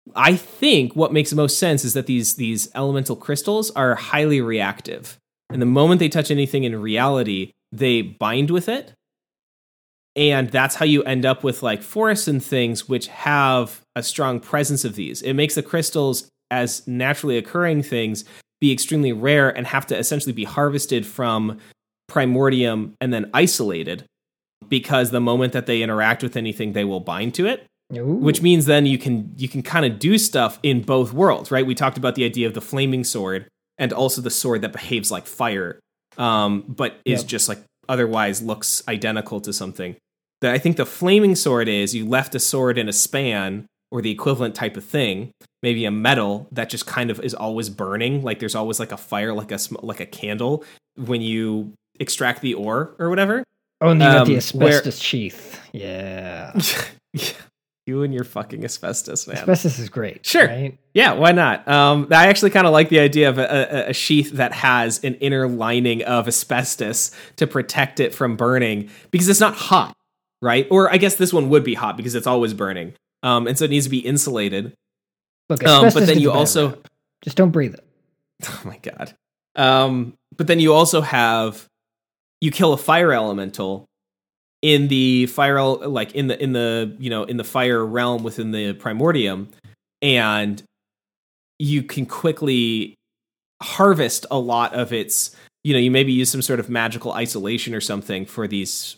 I think what makes the most sense is that these elemental crystals are highly reactive. And the moment they touch anything in reality, they bind with it. And that's how you end up with like forests and things which have a strong presence of these. It makes the crystals as naturally occurring things be extremely rare and have to essentially be harvested from primordium and then isolated, because the moment that they interact with anything, they will bind to it. Ooh. Which means then you can kind of do stuff in both worlds, right? We talked about the idea of the flaming sword and also the sword that behaves like fire, but is just like otherwise looks identical to something. I think the flaming sword is you left a sword in a span or the equivalent type of thing, maybe a metal that just kind of is always burning. Like there's always like a fire, like a candle when you extract the ore or whatever. Oh, and you got the asbestos sheath. Yeah. You and your fucking asbestos, man. Asbestos is great. Sure. Right? Yeah, why not? I actually kind of like the idea of a sheath that has an inner lining of asbestos to protect it from burning, because it's not hot, right? Or I guess this one would be hot because it's always burning. And so it needs to be insulated. Look, asbestos but then is you a bad also... rap. Just don't breathe it. Oh my God. But then you also have... You kill a fire elemental in the fire, like in the fire realm within the primordium, and you can quickly harvest a lot of its, you maybe use some sort of magical isolation or something for these,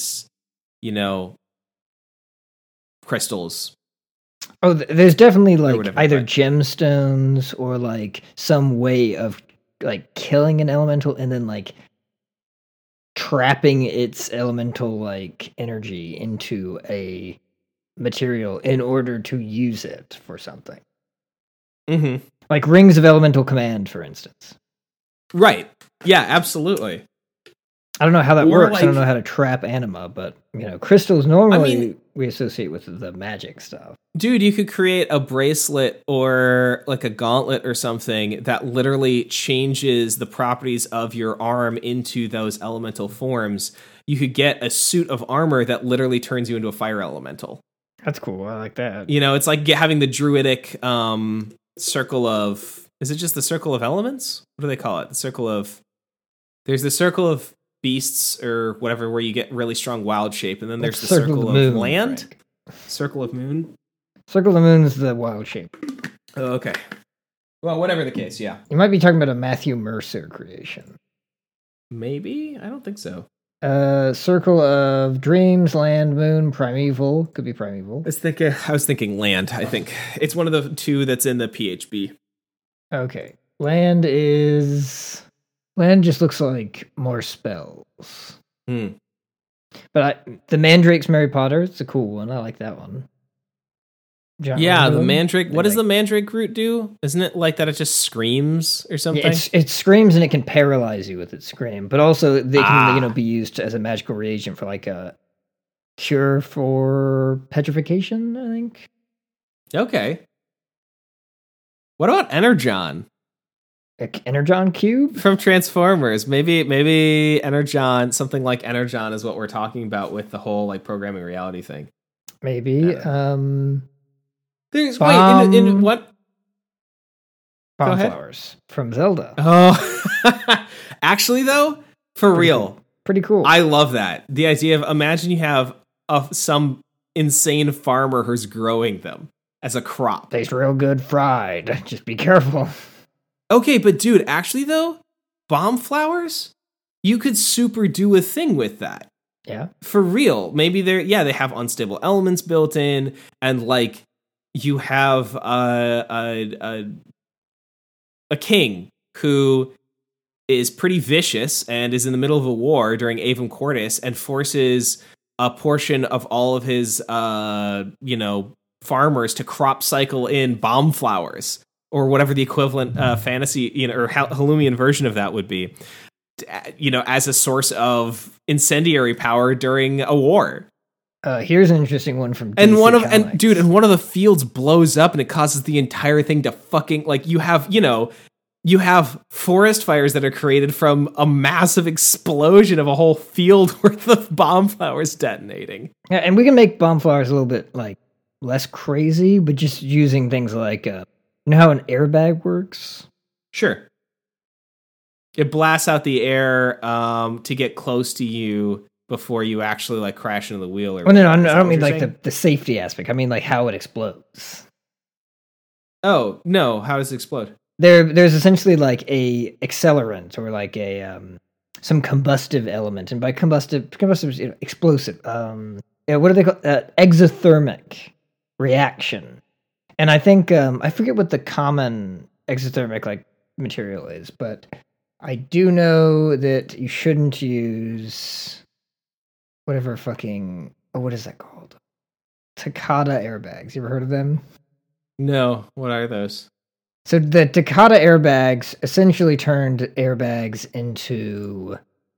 crystals. Oh, there's definitely like either but- gemstones or like some way of like killing an elemental and then like trapping its elemental like energy into a material in order to use it for something. Mm-hmm. Like rings of elemental command, for instance. Right. Yeah, absolutely. I don't know how that Or works. I don't like- know how to trap anima, but crystals normally we associate with the magic stuff. Dude, you could create a bracelet or like a gauntlet or something that literally changes the properties of your arm into those elemental forms. You could get a suit of armor that literally turns you into a fire elemental. That's cool. I like that. It's like having the druidic circle of... Is it just the circle of elements? What do they call it? There's the circle of beasts or whatever where you get really strong wild shape, and then there's the circle of moon, land. Frank. Circle of moon? Circle of the moon is the wild shape. Oh, okay. Well, whatever the case, yeah. You might be talking about a Matthew Mercer creation. Maybe? I don't think so. Circle of dreams, land, moon, primeval. Could be primeval. I was thinking land, I think. It's one of the two that's in the PHB. Okay. Land just looks like more spells. But the Mandrake's Mary Potter, it's a cool one. I like that one. Yeah, the Mandrake. What does the Mandrake root do? Isn't it like that it just screams or something? Yeah, it screams and it can paralyze you with its scream, but also they can be used as a magical reagent for like a cure for petrification, I think. Okay. What about Energon? Energon cube? From Transformers. Maybe Energon, something like Energon is what we're talking about with the whole like programming reality thing. Maybe. There's in what? Bomb flowers from Zelda. Oh, actually, though, for real, pretty cool. I love that. The idea of imagine you have some insane farmer who's growing them as a crop. Tastes real good fried. Just be careful. Okay, but dude, actually though, bomb flowers, you could super do a thing with that. Yeah, for real. Maybe they have unstable elements built in, and like. You have a king who is pretty vicious and is in the middle of a war during Avum Quartus and forces a portion of all of his, farmers to crop cycle in bomb flowers or whatever the equivalent fantasy, or Hallumian version of that would be, as a source of incendiary power during a war. Here's an interesting one from DC and one of Comics. and one of the fields blows up and it causes the entire thing to fucking like you have forest fires that are created from a massive explosion of a whole field worth of bomb flowers detonating. Yeah, and we can make bomb flowers a little bit like less crazy, but just using things like, you know how an airbag works? Sure. It blasts out the air to get close to you before you actually like crash into the wheel. Or no, I don't mean like the safety aspect. I mean like how it explodes. Oh no! How does it explode? There's essentially like a accelerant or like a some combustive element, and by combustive explosive. What do they call exothermic reaction? And I think I forget what the common exothermic like material is, but I do know that you shouldn't use whatever fucking what is that called? Takata airbags. You ever heard of them? No. What are those? So the Takata airbags essentially turned airbags into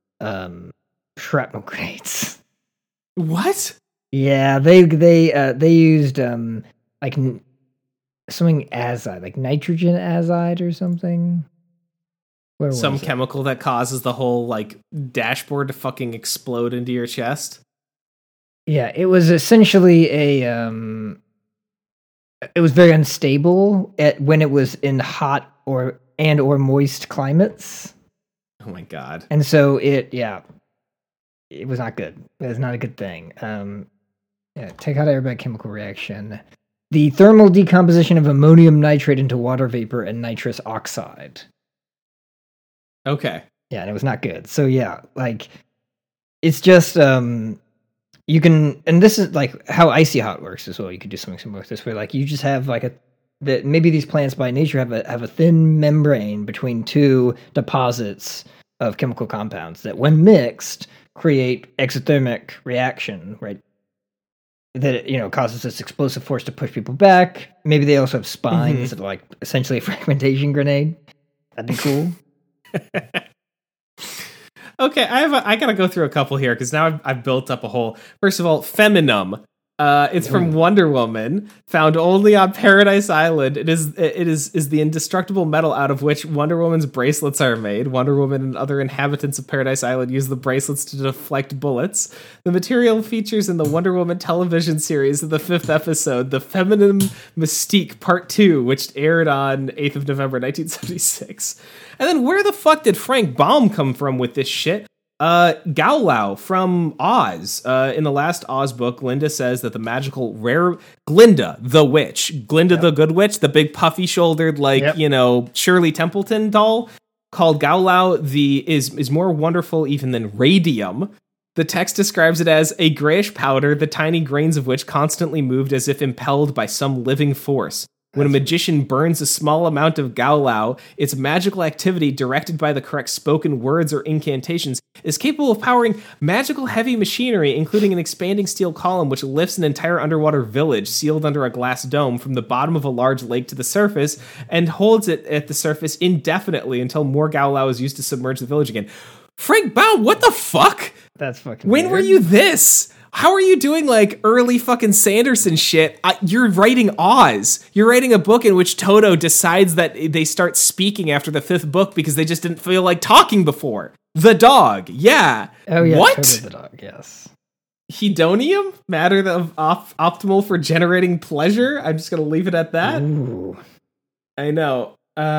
shrapnel grenades. What? Yeah, they used like something azide, like nitrogen azide or something. Some chemical that causes the whole like dashboard to fucking explode into your chest. Yeah, it was essentially a it was very unstable when it was in hot or moist climates. Oh my god. And so it was not good. It was not a good thing. Take out airbag chemical reaction. The thermal decomposition of ammonium nitrate into water vapor and nitrous oxide. Okay. Yeah, and it was not good. So yeah, like it's just you can, and this is like how icy hot works as well. You could do something similar to this, where like you just have like maybe these plants by nature have a thin membrane between two deposits of chemical compounds that, when mixed, create exothermic reaction, right? That causes this explosive force to push people back. Maybe they also have spines that are like essentially a fragmentation grenade. That'd be cool. Okay, I gotta go through a couple here because now I've built up a whole. First of all, Feminum. It's from Wonder Woman, found only on Paradise Island. It is the indestructible metal out of which Wonder Woman's bracelets are made. Wonder Woman and other inhabitants of Paradise Island use the bracelets to deflect bullets. The material features in the Wonder Woman television series of the 5th episode, The Feminine Mystique Part 2, which aired on 8th of November 1976. And then where the fuck did Frank Baum come from with this shit? Gowlow from Oz. In the last Oz book, Glinda says that the magical rare Glinda the witch, Glinda the good witch, the big puffy shouldered Shirley Templeton doll called Gowlow is more wonderful even than radium. The text describes it as a grayish powder, the tiny grains of which constantly moved as if impelled by some living force. When a magician burns a small amount of Gowlow, its magical activity, directed by the correct spoken words or incantations, is capable of powering magical heavy machinery, including an expanding steel column which lifts an entire underwater village sealed under a glass dome from the bottom of a large lake to the surface and holds it at the surface indefinitely until more Gowlow is used to submerge the village again. Frank Baum, what the fuck? That's fucking When weird. were you this? How are you doing like early fucking Sanderson shit? You're writing Oz. You're writing a book in which Toto decides that they start speaking after the 5th book because they just didn't feel like talking before. The dog, yeah. Oh yeah, what? Toto the dog, yes. Hedonium? Matter of optimal for generating pleasure? I'm just gonna leave it at that. Ooh. I know.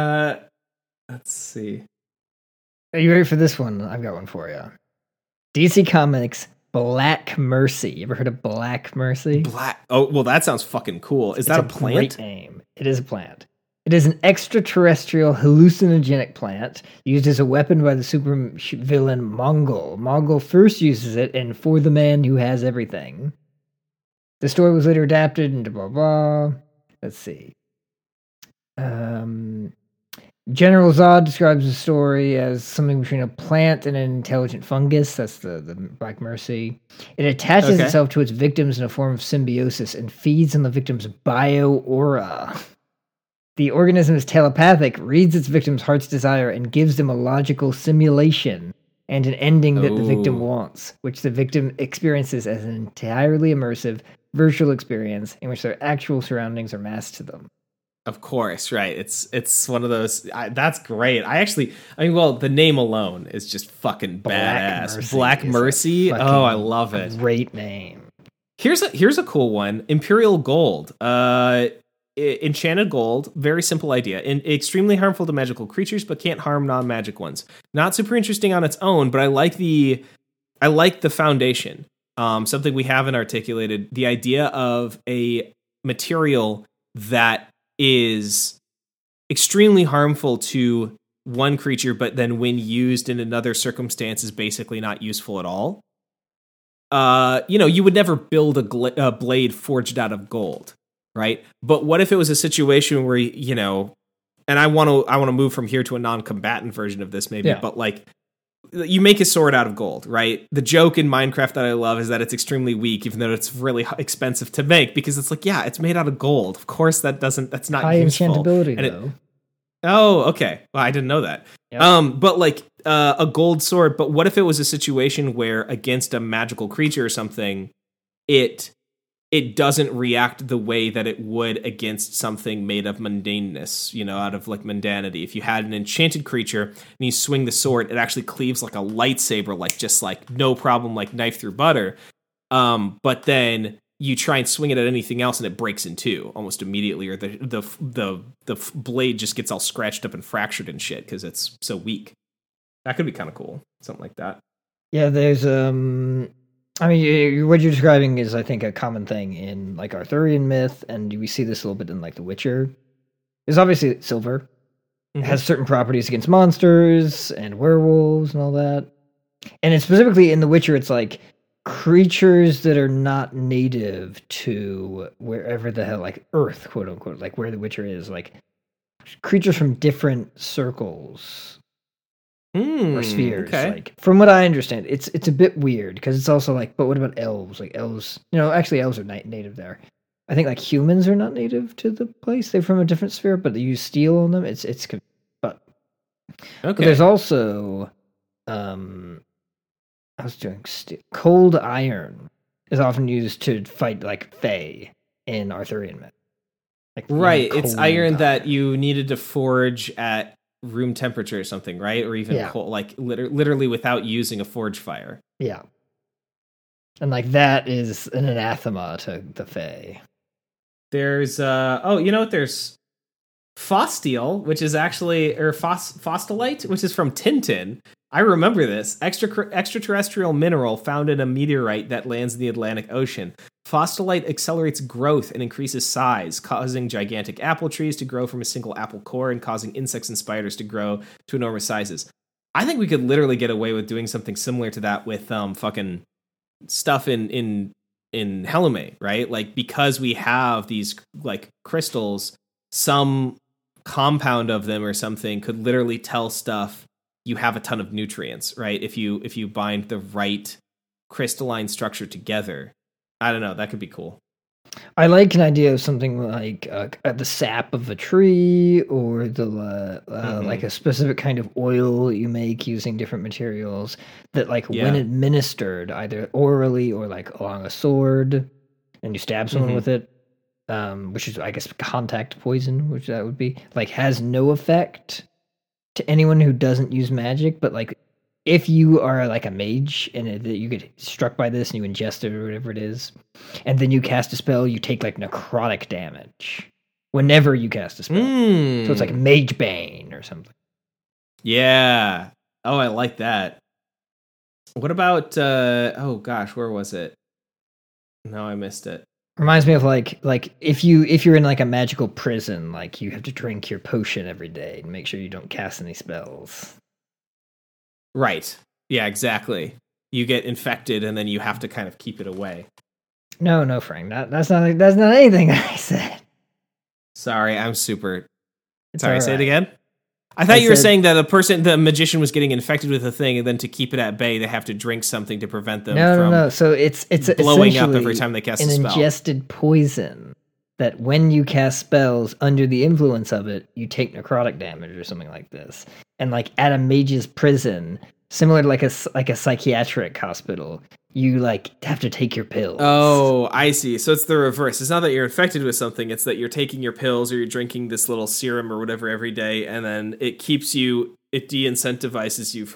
Let's see. Are you ready for this one? I've got one for you. DC Comics Black Mercy. You ever heard of Black Mercy? Oh, well, that sounds fucking cool. Is that a plant? Great name. It is a plant. It is an extraterrestrial hallucinogenic plant used as a weapon by the super villain Mongol. Mongol first uses it in For the Man Who Has Everything. The story was later adapted into blah blah. Let's see. General Zod describes the story as something between a plant and an intelligent fungus. That's the Black Mercy. It attaches itself to its victims in a form of symbiosis and feeds on the victim's bio-aura. The organism is telepathic, reads its victim's heart's desire, and gives them a logical simulation and an ending that the victim wants, which the victim experiences as an entirely immersive virtual experience in which their actual surroundings are masked to them. Of course, right. It's one of those. That's great. The name alone is just fucking badass. Black Mercy. Oh, I love it. Great name. Here's a cool one. Imperial Gold. Enchanted gold, very simple idea. Extremely harmful to magical creatures, but can't harm non-magic ones. Not super interesting on its own, but I like the foundation. Something we haven't articulated. The idea of a material that is extremely harmful to one creature, but then when used in another circumstance is basically not useful at all. You would never build a blade forged out of gold. Right. But what if it was a situation where, and I want to move from here to a non-combatant version of this maybe, but like you make a sword out of gold, right? The joke in Minecraft that I love is that it's extremely weak, even though it's really expensive to make because it's like, yeah, it's made out of gold. Of course, that's not high useful. enchantability though. Oh, okay. Well, I didn't know that. Yep. But like a gold sword. But what if it was a situation where against a magical creature or something, it doesn't react the way that it would against something made of mundaneness, out of like mundanity. If you had an enchanted creature and you swing the sword, it actually cleaves like a lightsaber, like just like no problem, like knife through butter. But then you try and swing it at anything else and it breaks in two almost immediately, or the blade just gets all scratched up and fractured and shit because it's so weak. That could be kind of cool, something like that. Yeah, there's what you're describing is, I think, a common thing in like Arthurian myth, and we see this a little bit in like The Witcher. There's obviously silver. Mm-hmm. It has certain properties against monsters and werewolves and all that. And it's specifically in The Witcher, it's like creatures that are not native to wherever the hell, like Earth, quote unquote, like where The Witcher is, like creatures from different circles. Or spheres. Okay. Like from what I understand, it's a bit weird because it's also like, but what about elves? Like elves, actually elves are native there. I think like humans are not native to the place; they're from a different sphere, but they use steel on them. But there's also, I was doing cold iron is often used to fight like Fae in Arthurian myth. Like, right, it's iron that you needed to forge at room temperature or something, right? Or even cold, like literally without using a forge fire. Yeah. And like that is an anathema to the Fae. There's there's Fosteel, which is actually, or Fostelite, which is from Tintin. I remember this. Extraterrestrial mineral found in a meteorite that lands in the Atlantic Ocean. Fostelite accelerates growth and increases size, causing gigantic apple trees to grow from a single apple core and causing insects and spiders to grow to enormous sizes. I think we could literally get away with doing something similar to that with fucking stuff in Hellume, right? Like, because we have these like crystals, some compound of them or something could literally tell stuff you have a ton of nutrients, right? If you bind the right crystalline structure together. I don't know. That could be cool. I like an idea of something like the sap of a tree, or the like a specific kind of oil you make using different materials that, like, when administered either orally or like along a sword, and you stab someone with it, which is, I guess, contact poison, which that would be, like, has no effect to anyone who doesn't use magic, but like, if you are like a mage and you get struck by this and you ingest it or whatever it is, and then you cast a spell, you take like necrotic damage whenever you cast a spell. So it's like Mage Bane or something. Yeah. Oh, I like that. What about, where was it? No, I missed it. Reminds me of like if you're in like a magical prison, like you have to drink your potion every day and make sure you don't cast any spells. Right. Yeah, exactly. You get infected and then you have to kind of keep it away. No, Frank. That's not anything I said. Sorry, I'm super. Sorry, say it again. I thought you were saying that the magician was getting infected with a thing, and then to keep it at bay, they have to drink something to prevent them from No. So it's blowing up every time they cast a spell. An ingested poison that when you cast spells under the influence of it, you take necrotic damage or something like this. And like at a mage's prison, similar to like a psychiatric hospital, you like have to take your pills. Oh, I see. So it's the reverse. It's not that you're infected with something, it's that you're taking your pills or you're drinking this little serum or whatever every day, and then it de-incentivizes you from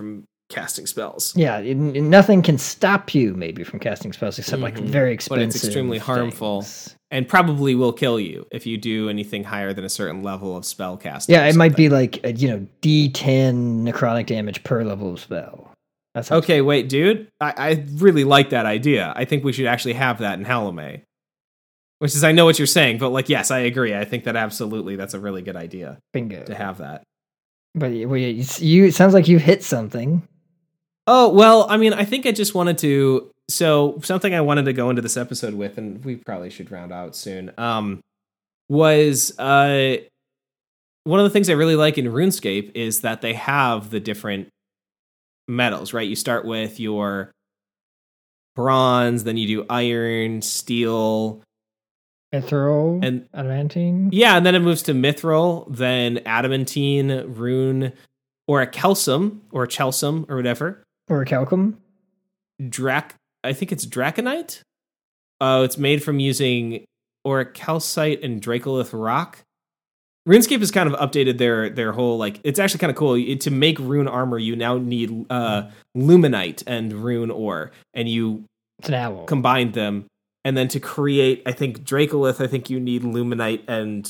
casting spells. Yeah, nothing can stop you maybe from casting spells except like very expensive. But it's extremely harmful things. and probably will kill you if you do anything higher than a certain level of spell casting. Yeah, it might be like D10 necrotic damage per level of spell. That's okay. Wait, dude, I really like that idea. I think we should actually have that in Halloumay. Which is, I know what you're saying, but like, yes, I agree. I think that absolutely, that's a really good idea. Bingo. To have that. But it sounds like you hit something. Oh, well, I mean, I think I just wanted to... So, something I wanted to go into this episode with, and we probably should round out soon, was one of the things I really like in RuneScape is that they have the different metals, right? You start with your bronze, then you do iron, steel... Mithril, and adamantine. Yeah, and then it moves to mithril, then adamantine, rune, or a calcium, or whatever. Or a calcum. I think it's draconite. It's made from using orichalcite and dracolith rock. RuneScape has kind of updated their whole, like, it's actually kind of cool. To make rune armor, you now need luminite and rune ore, and you combine them. And then to create, I think, Dracolith, I think you need Luminite and...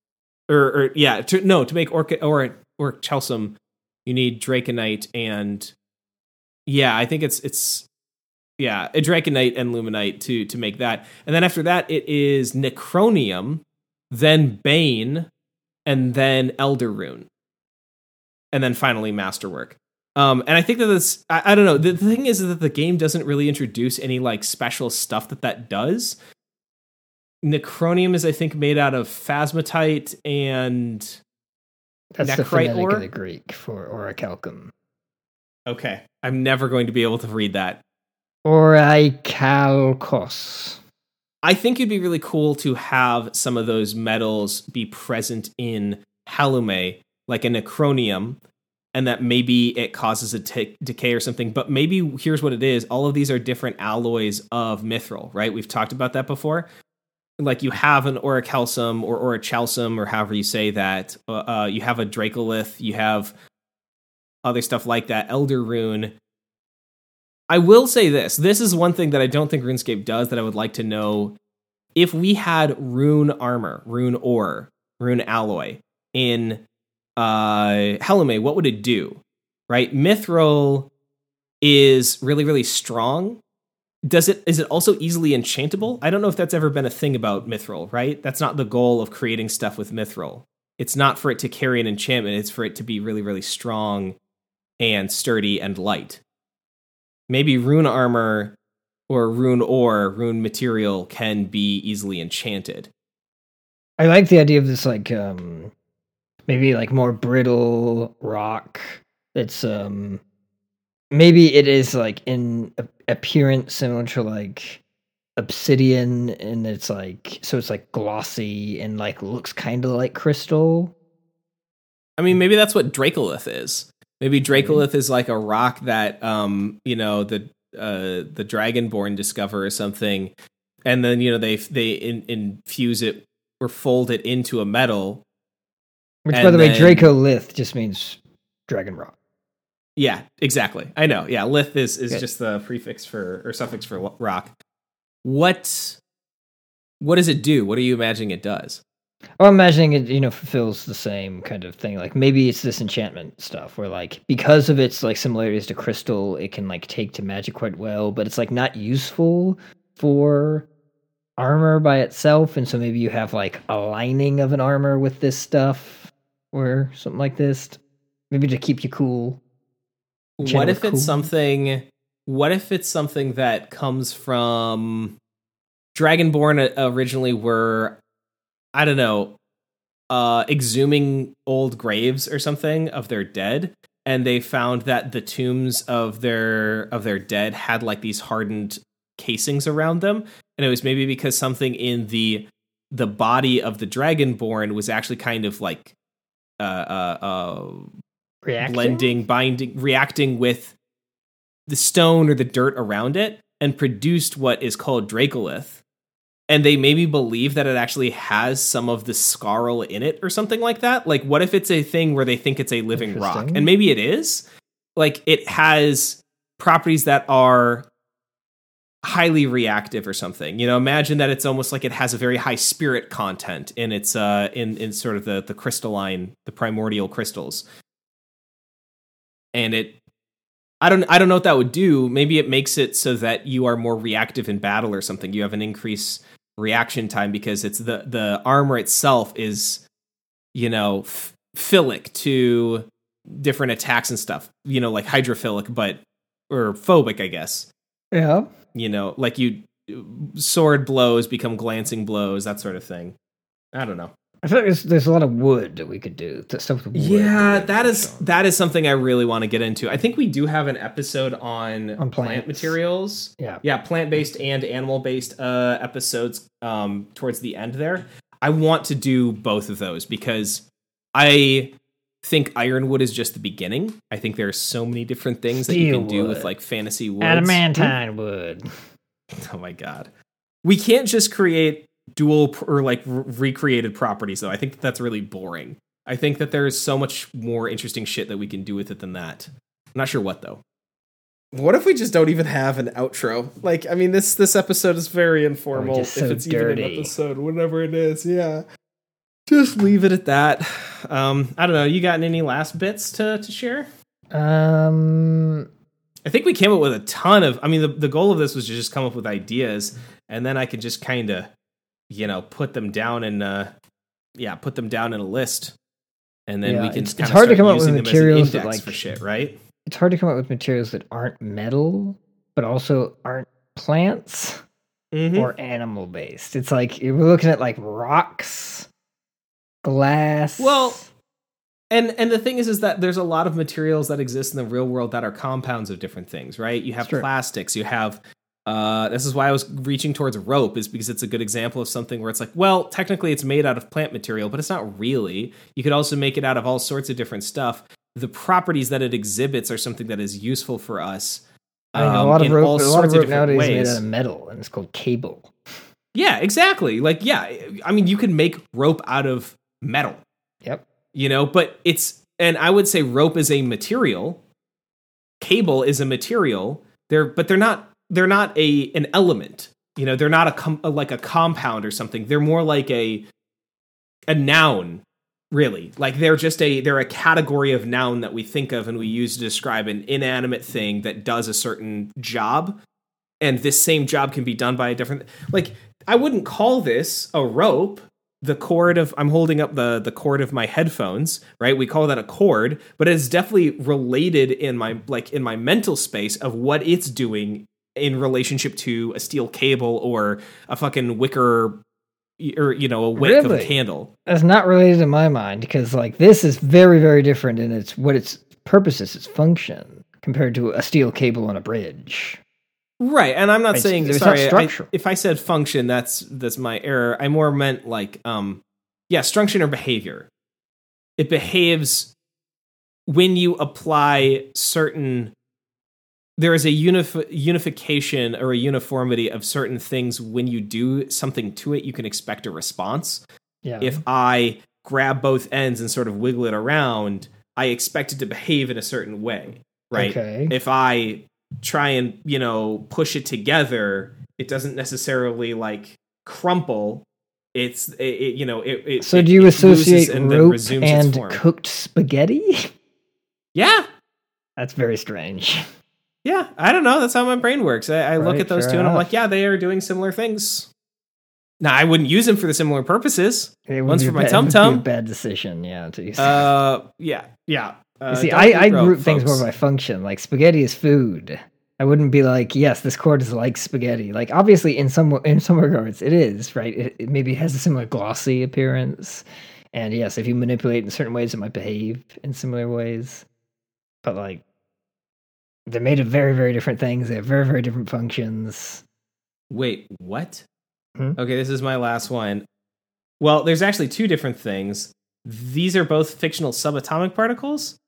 to make Orichalcum, you need Draconite and... Yeah, I think it's a Draconite and Luminite to make that. And then after that, it is Necronium, then Bane, and then Elder Rune. And then finally Masterwork. And I think that this, I don't know, the thing is that the game doesn't really introduce any like special stuff that does. Necronium is, I think, made out of phasmatite and that's necrite the phonetic ore. Of the Greek for orichalcum. Okay, I'm never going to be able to read that. Orichalcos. I think it'd be really cool to have some of those metals be present in Halloumay, like a Necronium, and that maybe it causes a decay or something. But maybe here's what it is. All of these are different alloys of mithril, right? We've talked about that before. Like you have an orichalcum or orichalcum, or however you say that. You have a dracolith. You have other stuff like that. Elder Rune. I will say this. This is one thing that I don't think RuneScape does that I would like to know. If we had rune armor, rune ore, rune alloy in Halloumay, what would it do? Right? Mithril is really, really strong. Is it also easily enchantable? I don't know if that's ever been a thing about Mithril, right? That's not the goal of creating stuff with Mithril. It's not for it to carry an enchantment, it's for it to be really, really strong and sturdy and light. Maybe rune armor or rune ore, rune material can be easily enchanted. I like the idea of this, like, maybe like more brittle rock. It's maybe it is like in appearance similar to like obsidian, and it's like it's like glossy and like looks kind of like crystal. I mean, maybe that's what Dracolith is. Maybe Dracolith is like a rock that the Dragonborn discover or something, and then they infuse it or fold it into a metal. Which, by the way, Dracolith just means dragon rock. Yeah, exactly. I know. Yeah, lith is just the prefix for or suffix for rock. What does it do? What are you imagining it does? I'm imagining it, fulfills the same kind of thing. Like maybe it's this enchantment stuff where like because of its like similarities to crystal, it can like take to magic quite well, but it's like not useful for armor by itself, and so maybe you have like a lining of an armor with this stuff or something like this, maybe to keep you cool. What if it's something that comes from Dragonborn originally were, I don't know, exhuming old graves or something of their dead, and they found that the tombs of their dead had like these hardened casings around them, and it was maybe because something in the body of the Dragonborn was actually kind of like reacting with the stone or the dirt around it, and produced what is called Dracolith. And they maybe believe that it actually has some of the Scarl in it or something like that. Like, what if it's a thing where they think it's a living rock? And maybe it is, like it has properties that are highly reactive or something. You know, imagine that it's almost like it has a very high spirit content in its in sort of the crystalline, the primordial crystals. And I don't know what that would do. Maybe it makes it so that you are more reactive in battle or something. You have an increased reaction time because it's the armor itself is, you know, philic to different attacks and stuff. You know, like hydrophilic, or phobic, I guess. Yeah. You know, like sword blows become glancing blows, that sort of thing. I don't know. I feel like there's a lot of wood that we could do. Stuff with wood. Yeah, that is something I really want to get into. I think we do have an episode on plant materials. Yeah, plant-based and animal-based episodes towards the end there. I want to do both of those because I think ironwood is just the beginning. I think there are so many different things that you can do with like fantasy woods. Adamantine wood. Oh my god. We can't just create dual or like recreated properties though. I think that's really boring. I think that there's so much more interesting shit that we can do with it than that. I'm not sure what though. What if we just don't even have an outro? Like, I mean, this episode is very informal. If it's dirty. Even an episode, whatever it is, yeah. Just leave it at that. I don't know. You got any last bits to share? I think we came up with a ton of. I mean, the goal of this was to just come up with ideas, and then I could just kind of, you know, put them down in a list, and then we can. It's hard to come up with materials that like for shit, right? It's hard to come up with materials that aren't metal, but also aren't plants or animal based. It's like we're looking at like rocks. Glass. Well, and the thing is that there's a lot of materials that exist in the real world that are compounds of different things, right? You have plastics, you have this is why I was reaching towards rope, is because it's a good example of something where it's like, well, technically it's made out of plant material, but it's not really. You could also make it out of all sorts of different stuff. The properties that it exhibits are something that is useful for us. I mean, a lot of rope nowadays is made out of metal, and it's called cable. Yeah, exactly. Like, yeah, I mean, you can make rope out of metal. Yep. You know, but and I would say rope is a material. Cable is a material. They're not an element. You know, they're not like a compound or something. They're more like a noun, really. Like they're a category of noun that we think of and we use to describe an inanimate thing that does a certain job. And this same job can be done by a different, like, I wouldn't call this a rope. I'm holding up the cord of my headphones, right? We call that a cord, but it's definitely related in my mental space of what it's doing in relationship to a steel cable or a fucking wicker, or, you know, a wick of a candle. That's not related in my mind because like this is very, very different in its purpose is, its function compared to a steel cable on a bridge. Right, and I'm not saying sorry. If I said function, that's my error. I more meant like, structure or behavior. It behaves when you apply certain. There is a unification or a uniformity of certain things. When you do something to it, you can expect a response. Yeah. If I grab both ends and sort of wiggle it around, I expect it to behave in a certain way. Right. Okay. If I try and, you know, push it together, it doesn't necessarily like crumple. So do you associate rope and cooked spaghetti? Yeah, that's very strange. Yeah, I don't know. That's how my brain works. I look at those two and I'm like, yeah, they are doing similar things. Now, I wouldn't use them for the similar purposes. One's for my tum-tum. Bad decision, yeah. To use. Yeah. See, I group things more by function. Like spaghetti is food. I wouldn't be like, yes, this cord is like spaghetti. Like obviously, in some regards, it is right. It maybe has a similar glossy appearance, and yes, if you manipulate in certain ways, it might behave in similar ways. But like, they're made of very, very different things. They have very, very different functions. Wait, what? Okay, this is my last one. Well, there's actually two different things. These are both fictional subatomic particles.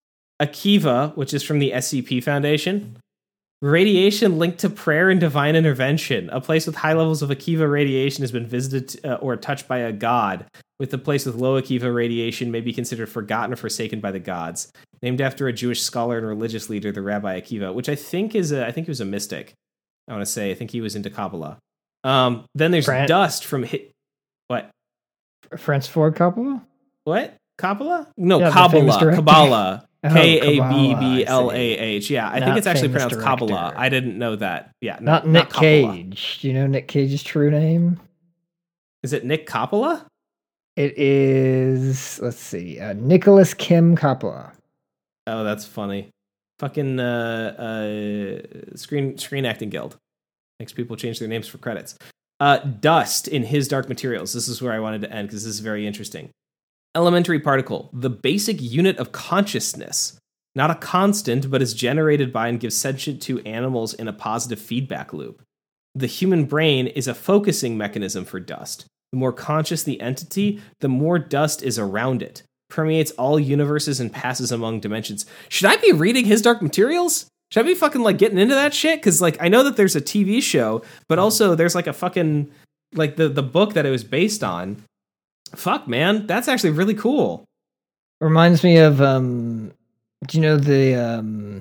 Akiva, which is from the SCP Foundation. Radiation linked to prayer and divine intervention. A place with high levels of Akiva radiation has been visited or touched by a god, with the place with low Akiva radiation may be considered forgotten or forsaken by the gods. Named after a Jewish scholar and religious leader, the Rabbi Akiva, which I think he was a mystic. I want to say, I think he was into Kabbalah. Then there's dust from what? Francis Ford Coppola? What? Kabbalah? No, Yeah, Kabbalah. Oh, Kabbalah. Yeah, I think it's actually pronounced director. Kabbalah. I didn't know that. Yeah, Not Nick Kabbalah. Cage. Do you know Nick Cage's true name? Is it Nick Coppola? It is, let's see, Nicholas Kim Coppola. Oh, that's funny. Fucking Screen Acting Guild makes people change their names for credits. Dust in His Dark Materials. This is where I wanted to end because this is very interesting. Elementary particle, the basic unit of consciousness, not a constant, but is generated by and gives sentient to animals in a positive feedback loop. The human brain is a focusing mechanism for dust. The more conscious the entity, the more dust is around it. Permeates all universes and passes among dimensions. Should I be reading His Dark Materials? Should I be fucking like getting into that shit? Because like I know that there's a TV show, but also there's like a fucking like the book that it was based on. Fuck, man, that's actually really cool. Reminds me of do you know the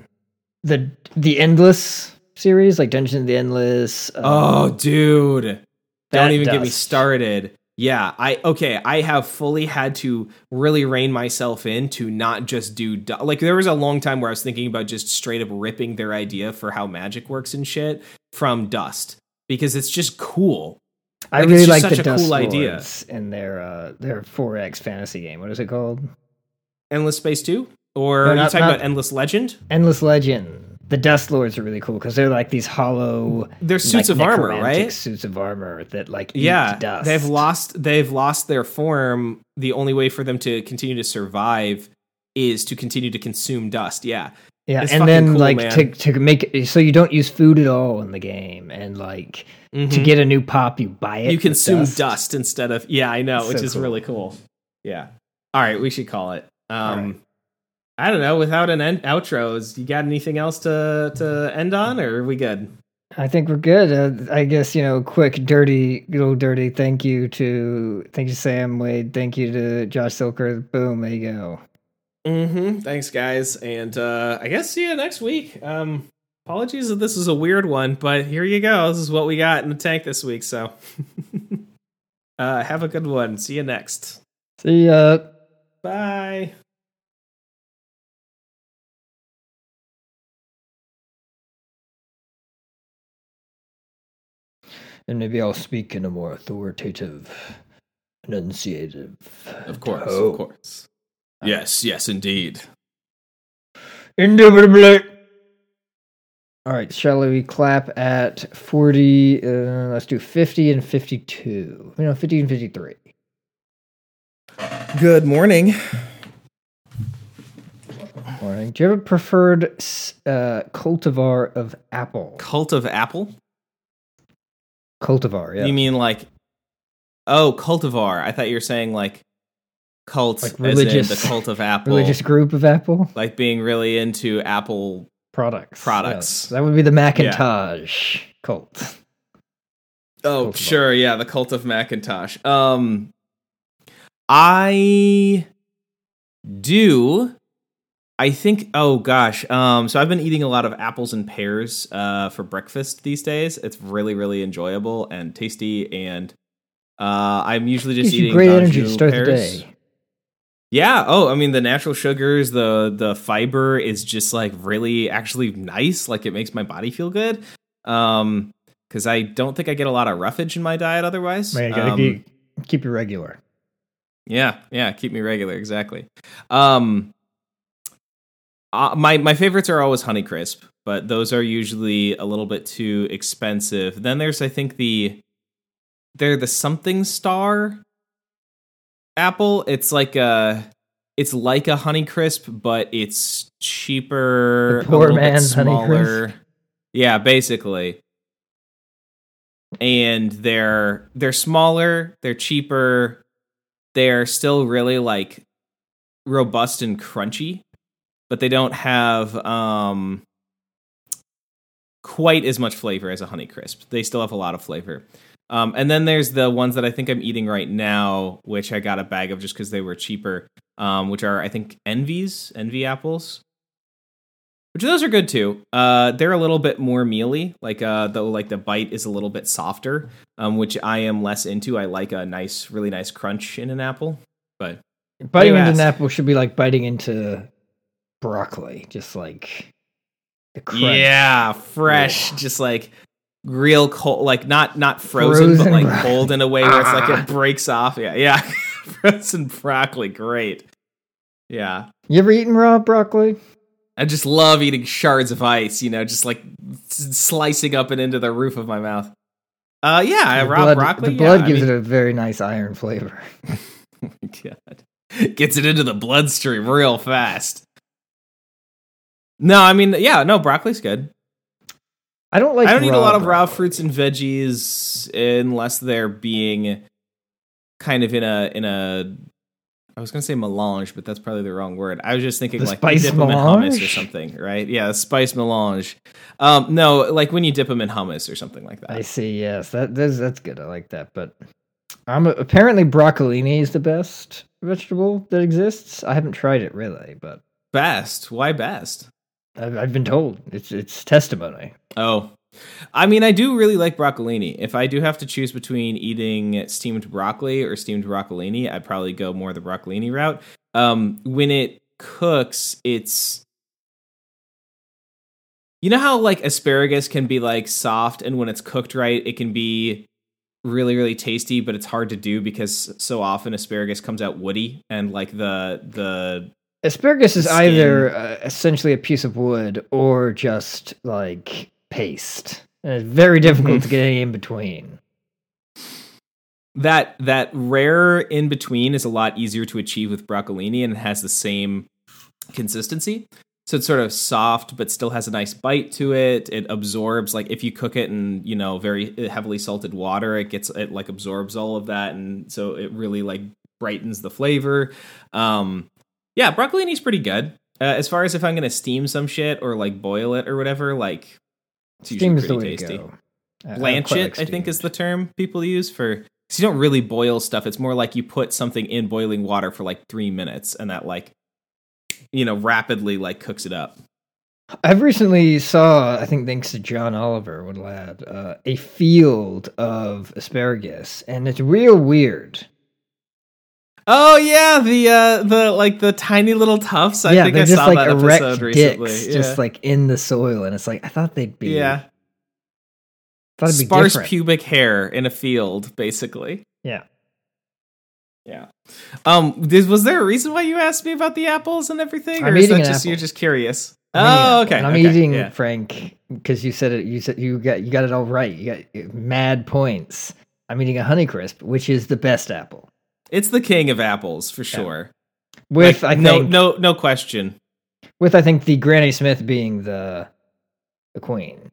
Endless series, like Dungeons of the Endless? Oh, dude, don't even get me dust. started. Yeah, I have fully had to really rein myself in to not just do like there was a long time where I was thinking about just straight up ripping their idea for how magic works and shit from Dust because it's just cool. I really like such the a Dust cool idea. Lords in their 4X fantasy game. What is it called? Endless Space 2? Or No, are you not- talking not- about Endless Legend? Endless Legend. The Dust Lords are really cool because they're like these hollow. They're suits like, of armor, necromantic right? Suits of armor that like Yeah, eat dust. they've lost their form. The only way for them to continue to survive is to continue to consume dust. Yeah. Yeah, It's and fucking then cool, like man. to make it so you don't use food at all in the game, and like to get a new pop, you buy it. you with consume dust instead of I know, which So is cool. really cool. Yeah. All right, we should call it. right. I don't know. Without an outros, you got anything else to end on, or are we good? I think we're good. I guess quick, little dirty. Thank you to Sam Wade. Thank you to Josh Silker. Boom, there you go. Thanks, guys, and I guess see you next week. Apologies that this is a weird one, but here you go. This is what we got in the tank this week. So, have a good one. See you next. See ya. Bye. And maybe I'll speak in a more authoritative, enunciative. Of course, tone. of course. Yes, indeed. Indubitably. All right, shall we clap at 40? Let's do 50 and 52. 50 and 53. Good morning. Morning. Do you have a preferred cultivar of apple? Cult of Apple? Cultivar, yeah. You mean like? Oh, cultivar. I thought you were saying like cult, Like as religious- in the cult of Apple, religious group of apple like being really into Apple. products? Products. Yes. That would be the Macintosh cult. Oh, Cultivar. sure, yeah, the cult of Macintosh. I do. I think. Oh gosh. So I've been eating a lot of apples and pears for breakfast these days. It's really, really enjoyable and tasty. And I'm usually just Gives you eating great energy to Danjou start pears. the day. Yeah. Oh, I mean, the natural sugars, the fiber is just like really actually nice. Like it makes my body feel good. Because I don't think I get a lot of roughage in my diet otherwise. Man, you gotta keep it regular. Yeah, keep me regular, exactly. My favorites are always Honeycrisp, but those are usually a little bit too expensive. Then there's, I think, they're the Something Star apple. It's like a Honeycrisp, but it's cheaper, The poor a little bit man's smaller. Honeycrisp? Yeah, basically. And they're smaller, they're cheaper, they're still really like robust and crunchy, but they don't have quite as much flavor as a Honeycrisp. They still have a lot of flavor. And then there's the ones that I think I'm eating right now, which I got a bag of just because they were cheaper, which are, I think, Envy apples. Which those are good too. They're a little bit more mealy, though the bite is a little bit softer, which I am less into. I like a really nice crunch in an apple. But biting into an apple should be like biting into broccoli, just like the crunch. Yeah, fresh, just like real cold, like not frozen but like cold in a way where it's like it breaks off. Yeah, frozen broccoli, great. Yeah, you ever eaten raw broccoli? I just love eating shards of ice, just like slicing up and into the roof of my mouth. Raw broccoli. The blood gives it a very nice iron flavor. Oh my God. Gets it into the bloodstream real fast. No, broccoli's good. I don't eat a lot of raw fruits and veggies unless they're being kind of in a I was going to say melange, but that's probably the wrong word. I was just thinking like you dip them in hummus or something, right? Yeah, spice melange. No, like when you dip them in hummus or something like that. I see, yes. That's good. I like that. But apparently broccolini is the best vegetable that exists. I haven't tried it really, but... Best? Why best? I've been told. It's testimony. Oh. I do really like broccolini. If I do have to choose between eating steamed broccoli or steamed broccolini, I'd probably go more the broccolini route. When it cooks, it's... You know how like asparagus can be like soft, and when it's cooked right, it can be really, really tasty, but it's hard to do because so often asparagus comes out woody, and like the asparagus is either essentially a piece of wood or just like paste. And it's very difficult to get any in between. That rare in between is a lot easier to achieve with broccolini, and it has the same consistency. So it's sort of soft, but still has a nice bite to it. It absorbs, like if you cook it in, very heavily salted water, it like absorbs all of that, and so it really like brightens the flavor. Broccolini's pretty good. As far as if I'm gonna steam some shit or like boil it or whatever, like. It's usually pretty tasty. Blanch it, I think, is the term people use for. Because you don't really boil stuff. It's more like you put something in boiling water for like 3 minutes, and that like, rapidly like cooks it up. I've recently saw, I think thanks to John Oliver, what lad, a field of asparagus, and it's real weird. Oh yeah, the tiny little tufts. I think I just saw like that episode recently. Just like in the soil, and it's like I thought they'd be sparse different. Pubic hair in a field, basically. Yeah. Was there a reason why you asked me about the apples and everything, or is that just you're just curious? Okay. And I'm eating Frank because you said it. You said you got it all right. You got mad points. I'm eating a Honeycrisp, which is the best apple. It's the king of apples for sure. With like, I think no question. With I think the Granny Smith being the queen.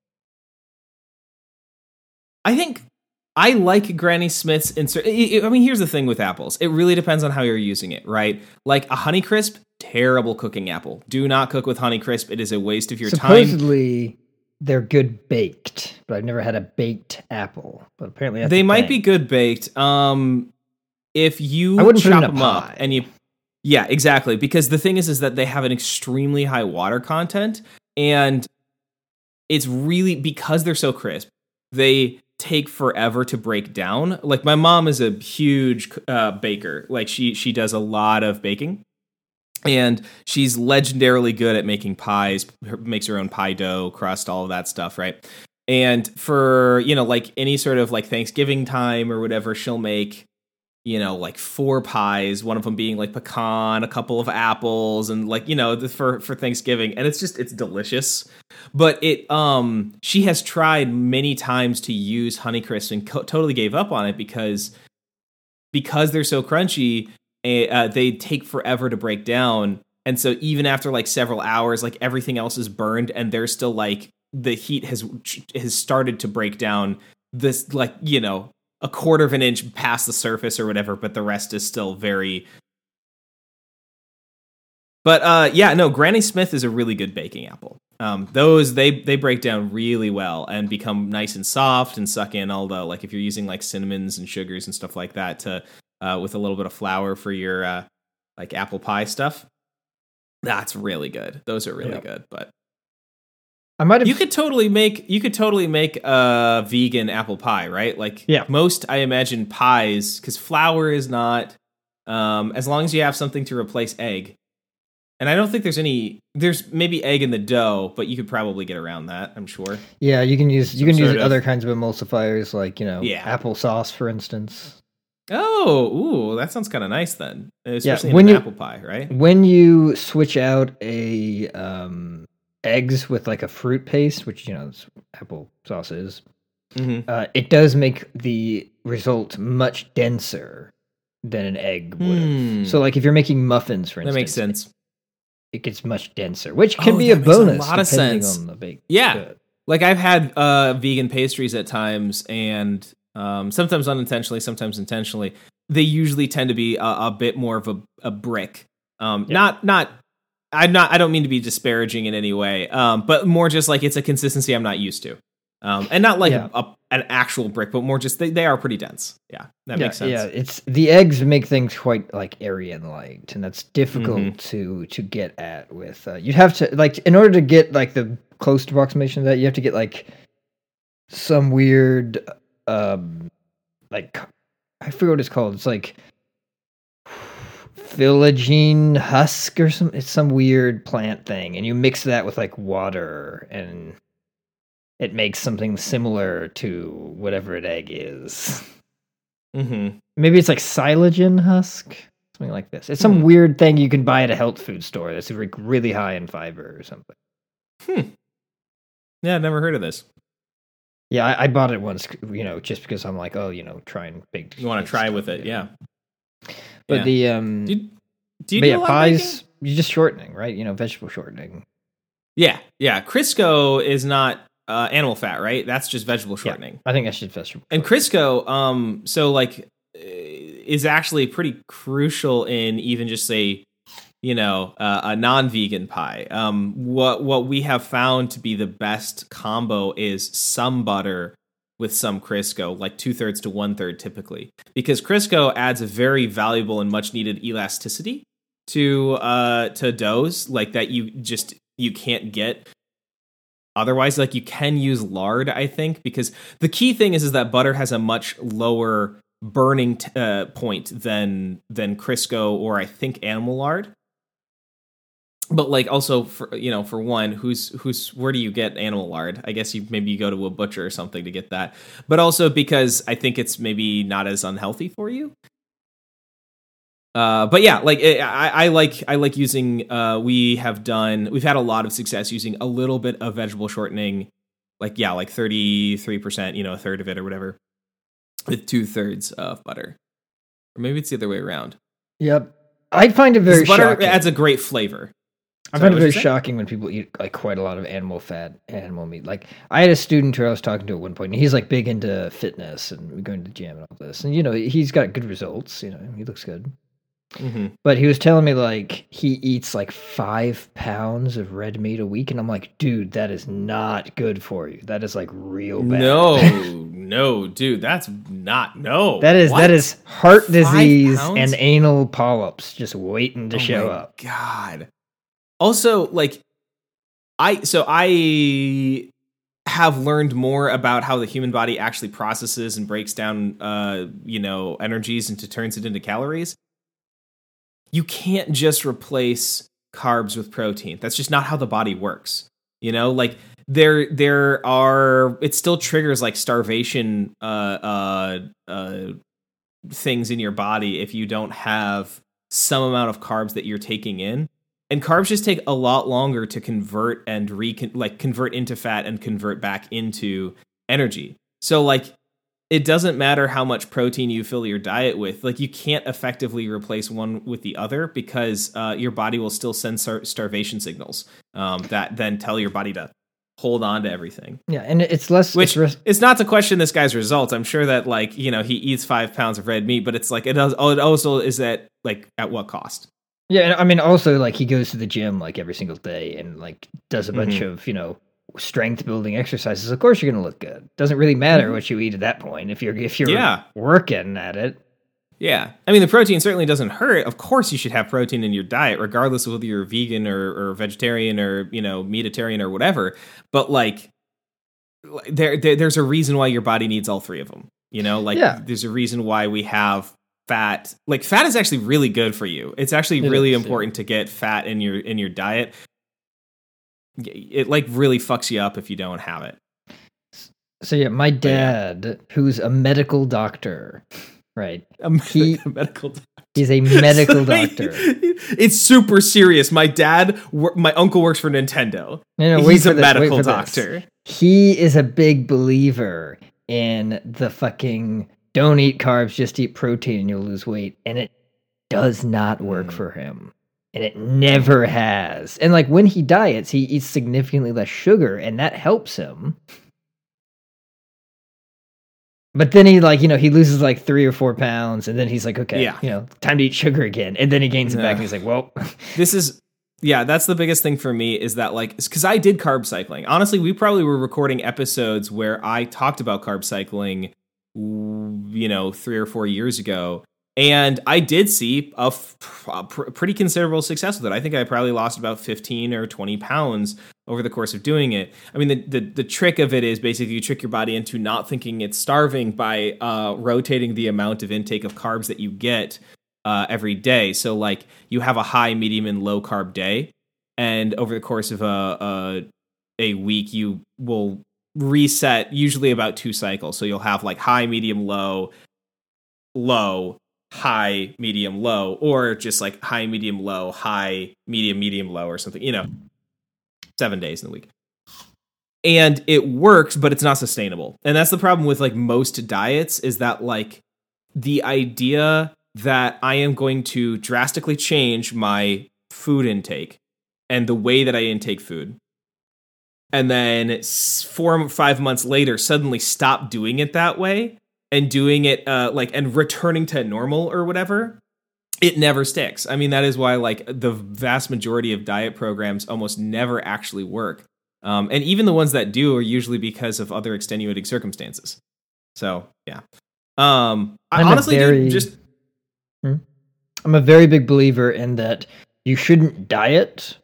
I think I like Granny Smith's insert. Here's the thing with apples. It really depends on how you're using it, right? Like a Honeycrisp, terrible cooking apple. Do not cook with Honeycrisp. It is a waste of your time. Supposedly, they're good baked, but I've never had a baked apple. But apparently, that's they might be good baked. If you chop them up and you... Yeah, exactly. Because the thing is that they have an extremely high water content, and it's really, because they're so crisp, they take forever to break down. Like my mom is a huge baker. Like she does a lot of baking, and she's legendarily good at making pies, makes her own pie dough, crust, all of that stuff, right? And for, like any sort of like Thanksgiving time or whatever, she'll make like 4 pies, one of them being like pecan, a couple of apples, and like, for Thanksgiving. And it's delicious. But she has tried many times to use Honeycrisp and totally gave up on it because they're so crunchy, they take forever to break down. And so even after like several hours, like everything else is burned, and they're still like, the heat has started to break down this, like, a quarter of an inch past the surface or whatever, but the rest is still very But yeah, no, Granny Smith is a really good baking apple. Those they break down really well and become nice and soft and suck in all the, like if you're using like cinnamons and sugars and stuff like that to with a little bit of flour for your like apple pie stuff. That's really good. Those are really good. But I might have. You could totally make a vegan apple pie, right? Like most, I imagine, pies, because flour is not as long as you have something to replace egg. And I don't think there's maybe egg in the dough, but you could probably get around that, I'm sure. Yeah, you can use other kinds of emulsifiers, like, applesauce, for instance. Oh, ooh, that sounds kind of nice then. Especially in an apple pie, right? When you switch out a eggs with like a fruit paste, which applesauce is, it does make the result much denser than an egg would have. So like if you're making muffins, for instance, that makes sense. It gets much denser, which can be a bonus. A lot of sense. On the bake. Yeah, good. Like I've had vegan pastries at times, and sometimes unintentionally, sometimes intentionally. They usually tend to be a bit more of a brick. I don't mean to be disparaging in any way, but more just like it's a consistency I'm not used to. And not like an actual brick, but more just they are pretty dense. Yeah, that makes sense. Yeah, it's the eggs make things quite like airy and light, and that's difficult to get at with. You'd have to, like, in order to get like the close approximation of that, you have to get like some weird like, I forget what it's called. It's like phylogene husk or some. It's some weird plant thing, and you mix that with like water, and it makes something similar to whatever an egg is. Maybe it's like silogen husk, something like this. It's some weird thing you can buy at a health food store that's like really high in fiber or something. Yeah, I've never heard of this. Yeah, I bought it once, just because I'm like, try and bake. You want to try with it, yeah. But do you do a lot pies? of You're just shortening, right? Vegetable shortening. Yeah. Crisco is not animal fat, right? That's just vegetable shortening. Yeah, I think that's just vegetable. And Crisco, so like, is actually pretty crucial in even just say, a non-vegan pie. What we have found to be the best combo is some butter with some Crisco, like 2/3 to 1/3 typically, because Crisco adds a very valuable and much needed elasticity to doughs, like that you can't get otherwise. Like you can use lard, I think, because the key thing is that butter has a much lower burning point than Crisco or I think animal lard. But like also for one, where do you get animal lard? I guess you go to a butcher or something to get that. But also because I think it's maybe not as unhealthy for you. But yeah, like I like using. We've had a lot of success using a little bit of vegetable shortening, like 33%, a third of it or whatever, with 2/3 of butter, or maybe it's the other way around. Yep, I find it very butter shocking. Adds a great flavor. I find it very shocking when people eat like quite a lot of animal fat, animal meat. Like I had a student who I was talking to at one point, and he's like big into fitness and going to the gym and all this, and he's got good results. He looks good. But he was telling me like he eats like 5 pounds of red meat a week, and I'm like, dude, that is not good for you. That is like real bad. No, dude, that's not That is heart disease and anal polyps just waiting to show up. God. Also, like, I have learned more about how the human body actually processes and breaks down, energies and turns it into calories. You can't just replace carbs with protein. That's just not how the body works. Like there are, it still triggers like starvation things in your body if you don't have some amount of carbs that you're taking in. And carbs just take a lot longer to convert and convert into fat and convert back into energy. So like, it doesn't matter how much protein you fill your diet with. Like you can't effectively replace one with the other because your body will still send starvation signals that then tell your body to hold on to everything. Yeah, and it's less. It's not to question this guy's results. I'm sure that he eats 5 pounds of red meat, but it's like it also is at like at what cost? Yeah, and I mean, also, like, he goes to the gym, like, every single day and, like, does a bunch of, strength building exercises. Of course you're going to look good. Doesn't really matter what you eat at that point if you're working at it. Yeah. I mean, the protein certainly doesn't hurt. Of course you should have protein in your diet, regardless of whether you're vegan or vegetarian or, meatitarian or whatever. But, like, there's a reason why your body needs all three of them. There's a reason why we have fat. Like, fat is actually really good for you. It's actually really important to get fat in your diet. It, like, really fucks you up if you don't have it. So yeah, my dad, who's a medical doctor, right? A medical doctor. He's a medical doctor. It's super serious. My uncle works for Nintendo. He's a medical doctor. He is a big believer in the fucking don't eat carbs, just eat protein and you'll lose weight. And it does not work for him. And it never has. And like when he diets, he eats significantly less sugar and that helps him. But then he he loses like 3 or 4 pounds and then he's like, okay, time to eat sugar again. And then he gains it back and he's like, well, that's the biggest thing for me is that because I did carb cycling. Honestly, we probably were recording episodes where I talked about carb cycling, 3 or 4 years ago. And I did see a pretty considerable success with it. I think I probably lost about 15 or 20 pounds over the course of doing it. I mean, the trick of it is basically you trick your body into not thinking it's starving by rotating the amount of intake of carbs that you get every day. So like you have a high, medium, and low carb day. And over the course of a week, you will reset usually about 2 cycles. So you'll have like high, medium, low, high, medium, low, or just like high, medium, low, high, medium, medium, low, or something, 7 days in the week. And it works, but it's not sustainable. And that's the problem with like most diets is that like the idea that I am going to drastically change my food intake and the way that I intake food, and then 4 or 5 months later, suddenly stop doing it that way and doing it and returning to normal or whatever, it never sticks. I mean, that is why like the vast majority of diet programs almost never actually work. And even the ones that do are usually because of other extenuating circumstances. So, yeah. I'm a very big believer in that you shouldn't diet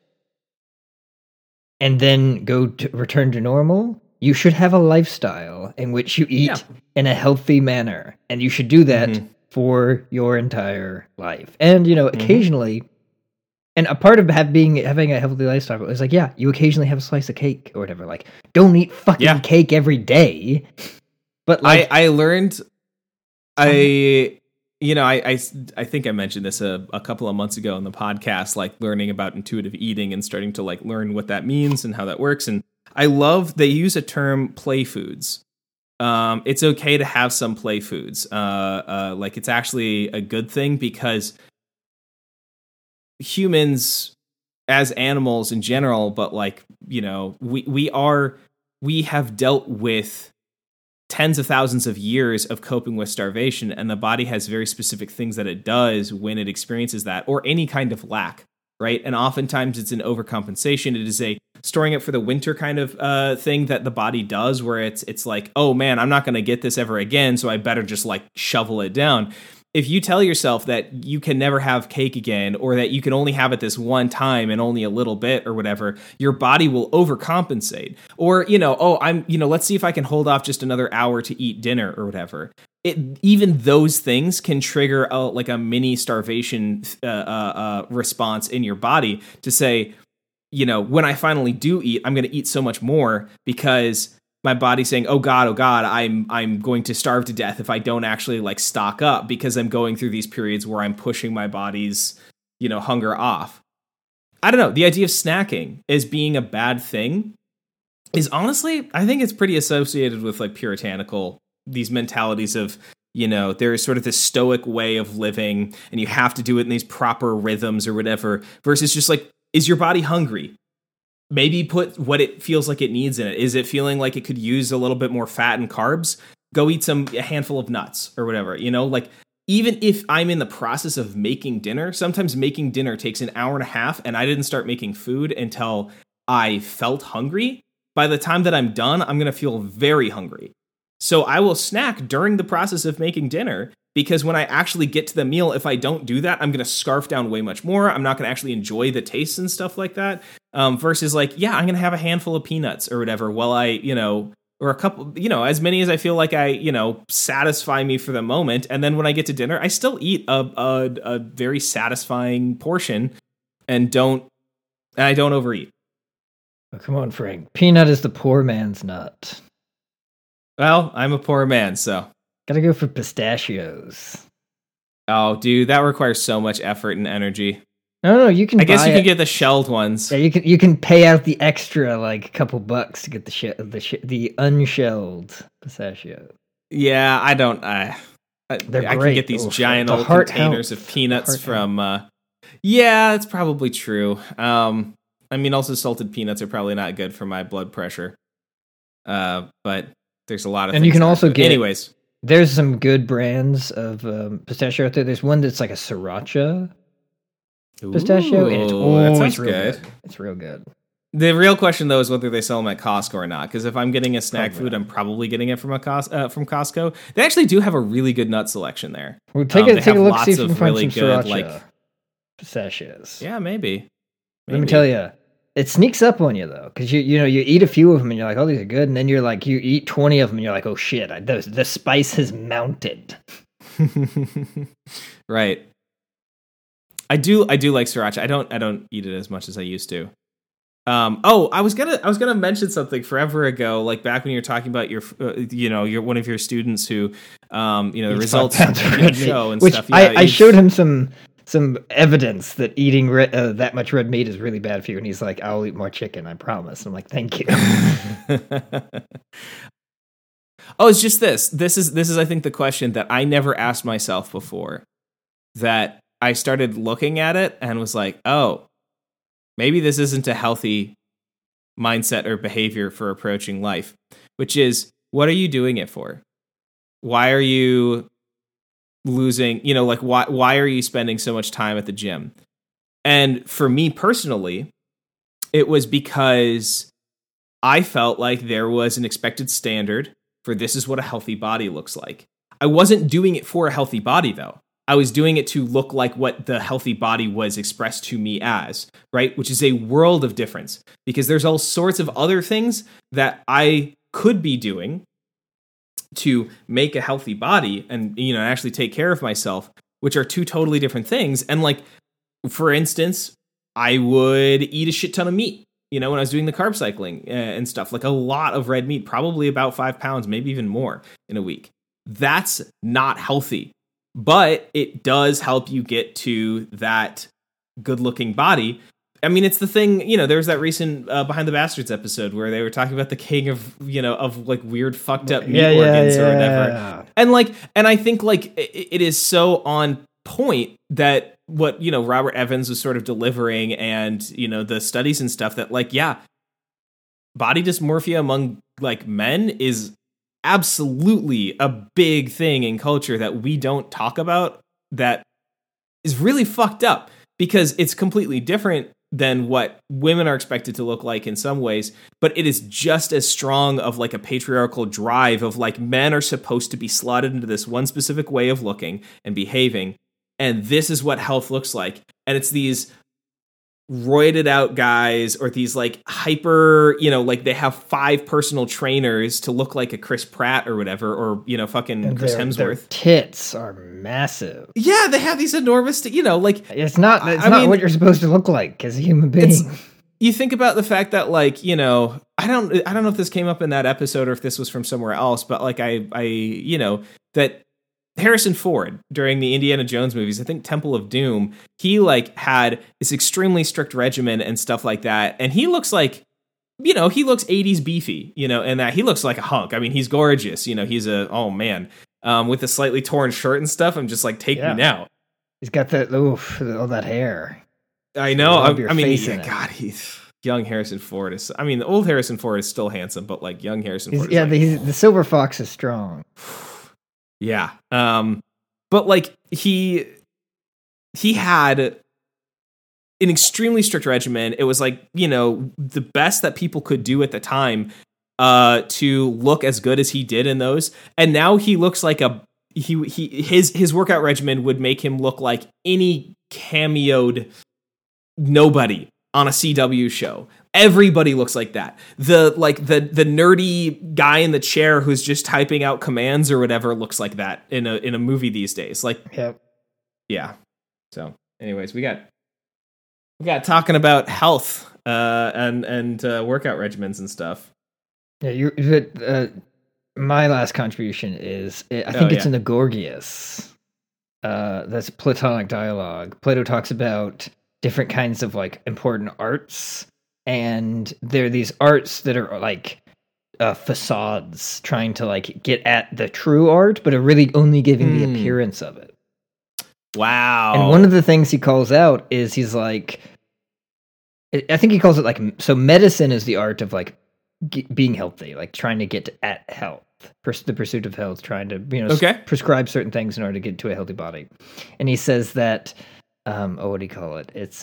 and then return to normal. You should have a lifestyle in which you eat in a healthy manner, and you should do that for your entire life. And occasionally, and a part of having a healthy lifestyle is like, you occasionally have a slice of cake or whatever. Like, don't eat fucking cake every day. But like, I learned, I think I mentioned this a couple of months ago on the podcast, like learning about intuitive eating and starting to like learn what that means and how that works. And I love they use a term play foods. It's okay to have some play foods. Like it's actually a good thing because humans as animals in general, but like, we have dealt with tens of thousands of years of coping with starvation, and the body has very specific things that it does when it experiences that or any kind of lack. Right. And oftentimes it's an overcompensation. It is a storing it for the winter kind of thing that the body does where it's like, oh, man, I'm not going to get this ever again. So I better just like shovel it down. If you tell yourself that you can never have cake again or that you can only have it this one time and only a little bit or whatever, your body will overcompensate. Or, let's see if I can hold off just another hour to eat dinner or whatever. Even those things can trigger a mini starvation response in your body to say, when I finally do eat, I'm going to eat so much more because my body's saying, oh God, I'm going to starve to death if I don't actually like stock up because I'm going through these periods where I'm pushing my body's, hunger off. I don't know. The idea of snacking as being a bad thing is honestly, I think it's pretty associated with like puritanical these mentalities of, there is sort of this stoic way of living and you have to do it in these proper rhythms or whatever versus just like, is your body hungry? Maybe put what it feels like it needs in it. Is it feeling like it could use a little bit more fat and carbs? Go eat a handful of nuts or whatever, like even if I'm in the process of making dinner, sometimes making dinner takes an hour and a half, and I didn't start making food until I felt hungry. By the time that I'm done, I'm going to feel very hungry. So I will snack during the process of making dinner, because when I actually get to the meal, if I don't do that, I'm going to scarf down way much more. I'm not going to actually enjoy the taste and stuff like that. Versus like, yeah, I'm going to have a handful of peanuts or whatever while I, or a couple, as many as I feel like I, satisfy me for the moment. And then when I get to dinner, I still eat a very satisfying portion and I don't overeat. Oh, come on, Frank. Peanut is the poor man's nut. Well, I'm a poor man, so. Gotta go for pistachios. Oh, dude, that requires so much effort and energy. No, you can. I guess you can get the shelled ones. Yeah, you can pay out the extra like couple bucks to get the unshelled pistachio. Yeah, I don't. They're I great. can get these giant old containers of peanuts from. Yeah, that's probably true. I mean, also salted peanuts are probably not good for my blood pressure. But there's a lot of. And you can also get. Anyways, there's some good brands of pistachio out there. There's one that's like a sriracha pistachio, and it's real good. It's real good. The real question though is whether they sell them at Costco or not. Because if I'm getting a snack food, I'm probably getting it from from Costco. They actually do have a really good nut selection there. Well, take a look, see if you can find some sriracha pistachios. Yeah, maybe. Let me tell you, it sneaks up on you though, because you eat a few of them and you're like, oh, these are good, and then you're like, you eat 20 of them and you're like, oh shit, the spice has mounted. Right. I do like sriracha. I don't eat it as much as I used to. I was gonna mention something forever ago, like back when you were talking about your your one of your students who, the results of the show and which stuff. Yeah, I showed him some evidence that eating that much red meat is really bad for you, and he's like, I'll eat more chicken, I promise. I'm like, thank you. Oh, it's just this. This is I think the question that I never asked myself before, that I started looking at it and was like, oh, maybe this isn't a healthy mindset or behavior for approaching life, which is, what are you doing it for? Why are you losing, why are you spending so much time at the gym? And for me personally, it was because I felt like there was an expected standard for this is what a healthy body looks like. I wasn't doing it for a healthy body though. I was doing it to look like what the healthy body was expressed to me as, right? Which is a world of difference, because there's all sorts of other things that I could be doing to make a healthy body and, actually take care of myself, which are two totally different things. And like, for instance, I would eat a shit ton of meat, when I was doing the carb cycling and stuff, like a lot of red meat, probably about 5 pounds, maybe even more in a week. That's not healthy, but it does help you get to that good looking body. I mean, it's the thing, there was that recent Behind the Bastards episode where they were talking about the king of, of like weird fucked up meat organs or whatever. And I think like it is so on point that what, Robert Evans was sort of delivering and, the studies and stuff that like, yeah, body dysmorphia among like men is absolutely a big thing in culture that we don't talk about, that is really fucked up, because it's completely different than what women are expected to look like in some ways, but it is just as strong of like a patriarchal drive of like, men are supposed to be slotted into this one specific way of looking and behaving, and this is what health looks like. And it's these roided out guys, or these like hyper, like they have 5 personal trainers to look like a Chris Pratt or whatever, or fucking Chris Hemsworth. Their tits are massive. Yeah, they have these enormous, like it's not what you're supposed to look like as a human being. You think about the fact that like, I don't know if this came up in that episode or if this was from somewhere else, but like I that Harrison Ford during the Indiana Jones movies, I think Temple of Doom, he like had this extremely strict regimen and stuff like that. And he looks like, he looks 80s beefy, and that he looks like a hunk. I mean, he's gorgeous. He's with a slightly torn shirt and stuff. I'm just like, take me now. He's got all that hair. I know. God, he's young Harrison Ford is, the old Harrison Ford is still handsome, but like young Harrison Ford. The silver fox is strong. Yeah. But like he had an extremely strict regimen. It was like, you know, the best that people could do at the time to look as good as he did in those. And now he looks like his workout regimen would make him look like any cameoed nobody on a CW show. Everybody looks like that. The nerdy guy in the chair who's just typing out commands or whatever looks like that in a movie these days. Like, Yep. yeah. So, anyways, we got talking about health and workout regimens and stuff. Yeah, my last contribution is I think it's in the Gorgias. That's Platonic dialogue. Plato talks about different kinds of like important arts, and there are these arts that are like facades trying to like get at the true art, but are really only giving the appearance of it. Wow. And one of the things he calls out is he's like, I think he calls it like, so medicine is the art of like being healthy, like trying to get at health, the pursuit of health, trying to, prescribe certain things in order to get to a healthy body. And he says that, what do you call it? It's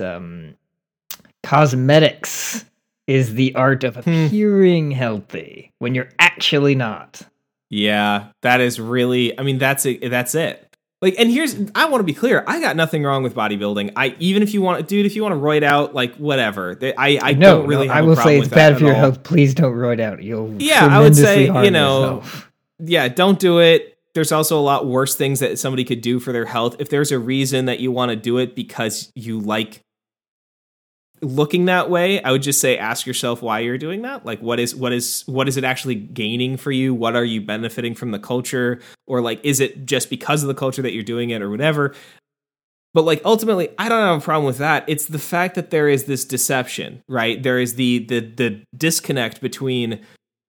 cosmetics is the art of appearing healthy when you're actually not. Yeah, that is really, I mean, that's it. Like, and I want to be clear, I got nothing wrong with bodybuilding. Even if you want to roid out, like, whatever. I don't really have a problem with that. I will say it's bad for your health. Please don't roid out. You'll I would say, harm yourself. Yeah, don't do it. There's also a lot worse things that somebody could do for their health. If there's a reason that you want to do it because you like looking that way, I would just say ask yourself why you're doing that. Like, what is it actually gaining for you? What are you benefiting from the culture? Or like, is it just because of the culture that you're doing it or whatever? But like, ultimately, I don't have a problem with that. It's the fact that there is this deception, right? There is the disconnect between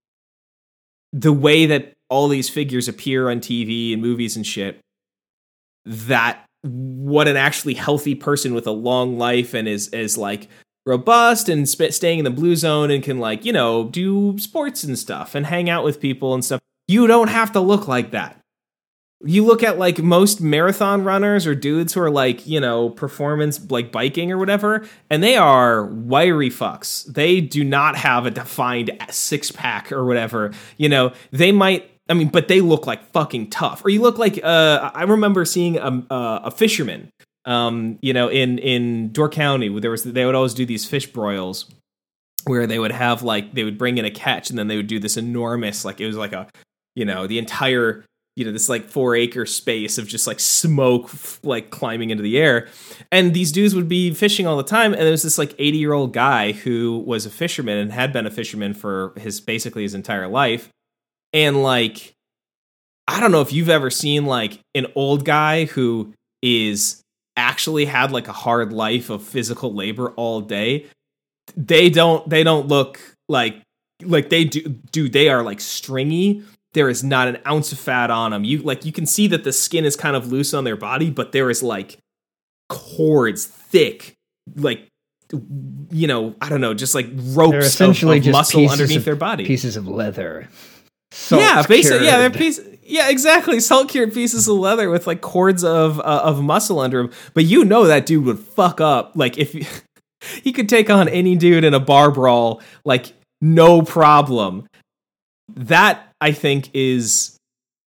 the way that all these figures appear on TV and movies and shit, that what an actually healthy person with a long life and is like robust and staying in the blue zone and can like, you know, do sports and stuff and hang out with people and stuff. You don't have to look like that. You look at like most marathon runners or dudes who are like, you know, performance like biking or whatever, and they are wiry fucks. They do not have a defined six pack or whatever. You know, they might, I mean, but they look like fucking tough. Or you look like, I remember seeing a fisherman, you know, in Door County, where they would always do these fish broils where they would have like, they would bring in a catch and then they would do this enormous, like it was like a, you know, the entire, you know, this like 4-acre space of just like smoke, like climbing into the air. And these dudes would be fishing all the time. And there was this like 80-year-old guy who was a fisherman and had been a fisherman for basically his entire life. And like, I don't know if you've ever seen like an old guy who is actually had like a hard life of physical labor all day. They don't look like they do. They are like stringy. There is not an ounce of fat on them. You can see that the skin is kind of loose on their body, but there is like cords thick, like, you know, I don't know, just like ropes of muscle underneath their body. Pieces of leather. Basically, they're exactly. Salt cured pieces of leather with like cords of muscle under them. But you know that dude would fuck up. Like if he could take on any dude in a bar brawl, like no problem. That I think is,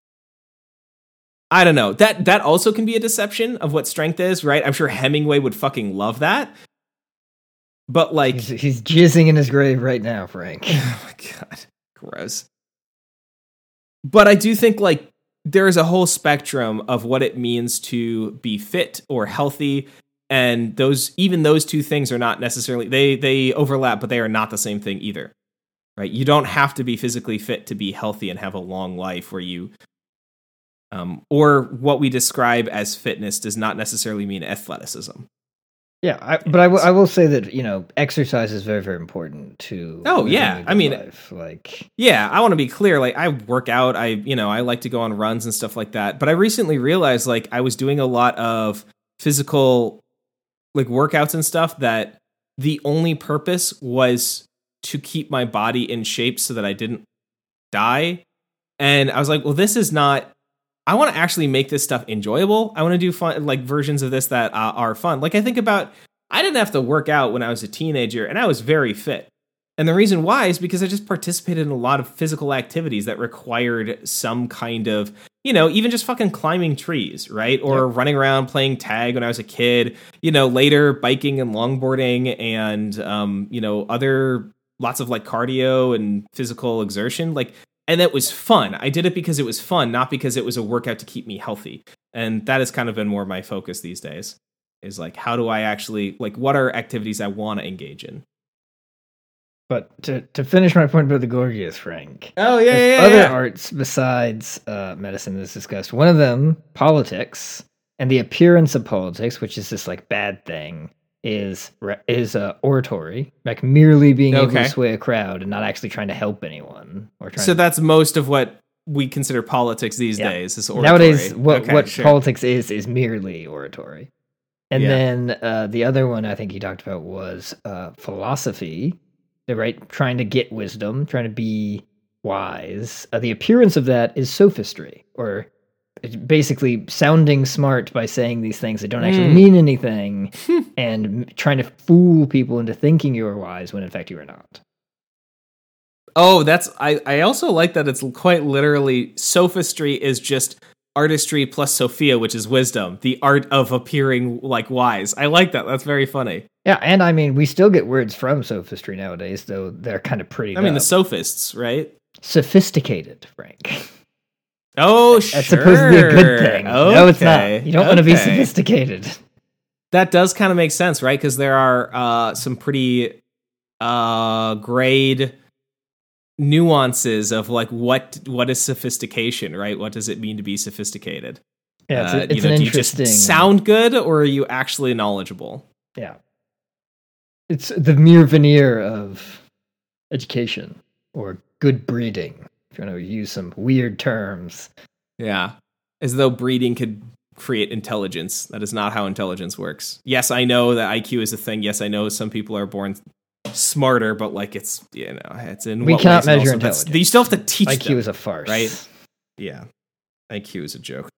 I don't know. That also can be a deception of what strength is, right? I'm sure Hemingway would fucking love that. But like, he's jizzing in his grave right now, Frank. Oh my god, gross. But I do think like there is a whole spectrum of what it means to be fit or healthy, and those two things are not necessarily, they overlap, but they are not the same thing either. Right? You don't have to be physically fit to be healthy and have a long life where you or what we describe as fitness does not necessarily mean athleticism. Yeah, but I will say that, you know, exercise is very, very important to. Oh yeah, I mean, life. Like, yeah, I want to be clear. Like, I work out. I like to go on runs and stuff like that. But I recently realized, like, I was doing a lot of physical, like, workouts and stuff that the only purpose was to keep my body in shape so that I didn't die. And I was like, well, this is not I want to actually make this stuff enjoyable. I want to do fun, like versions of this that are fun. Like I think about, I didn't have to work out when I was a teenager, and I was very fit. And the reason why is because I just participated in a lot of physical activities that required some kind of, even just fucking climbing trees, right? Or running around playing tag when I was a kid, later biking and longboarding and, other lots of like cardio and physical exertion. And that was fun. I did it because it was fun, not because it was a workout to keep me healthy. And that has kind of been more my focus these days, is like, how do I actually, what are activities I want to engage in? But to finish my point about the Gorgias, Frank. Oh, other arts besides medicine is discussed. One of them, politics, and the appearance of politics, which is this like bad thing, is oratory, like merely being able to sway a crowd and not actually trying to help anyone. So that's most of what we consider politics these days, is oratory. Nowadays, what politics is merely oratory. And then the other one I think he talked about was philosophy. Right, trying to get wisdom, trying to be wise. The appearance of that is sophistry, or basically sounding smart by saying these things that don't actually mean anything, and trying to fool people into thinking you are wise when in fact you are not. Oh, I also like that it's quite literally sophistry is just artistry plus Sophia, which is wisdom, the art of appearing like wise. I like that. That's very funny. Yeah, and I mean, we still get words from sophistry nowadays, though they're kind of pretty. I mean, the sophists, right? Sophisticated, Frank. Oh, sure. That's supposed to be a good thing. Okay. No, it's not. You don't want to be sophisticated. That does kind of make sense, right? Because there are some pretty grade nuances of like what is sophistication, right? What does it mean to be sophisticated? Yeah, it's an do interesting. You just sound good, or are you actually knowledgeable? Yeah, it's the mere veneer of education or good breeding. If you want to use some weird terms. Yeah, as though breeding could create intelligence. That is not how intelligence works. Yes, I know that IQ is a thing. Yes, I know some people are born smarter, but like it's in we cannot measure intelligence. You still have to teach IQ them, is a farce, right? Yeah, IQ is a joke.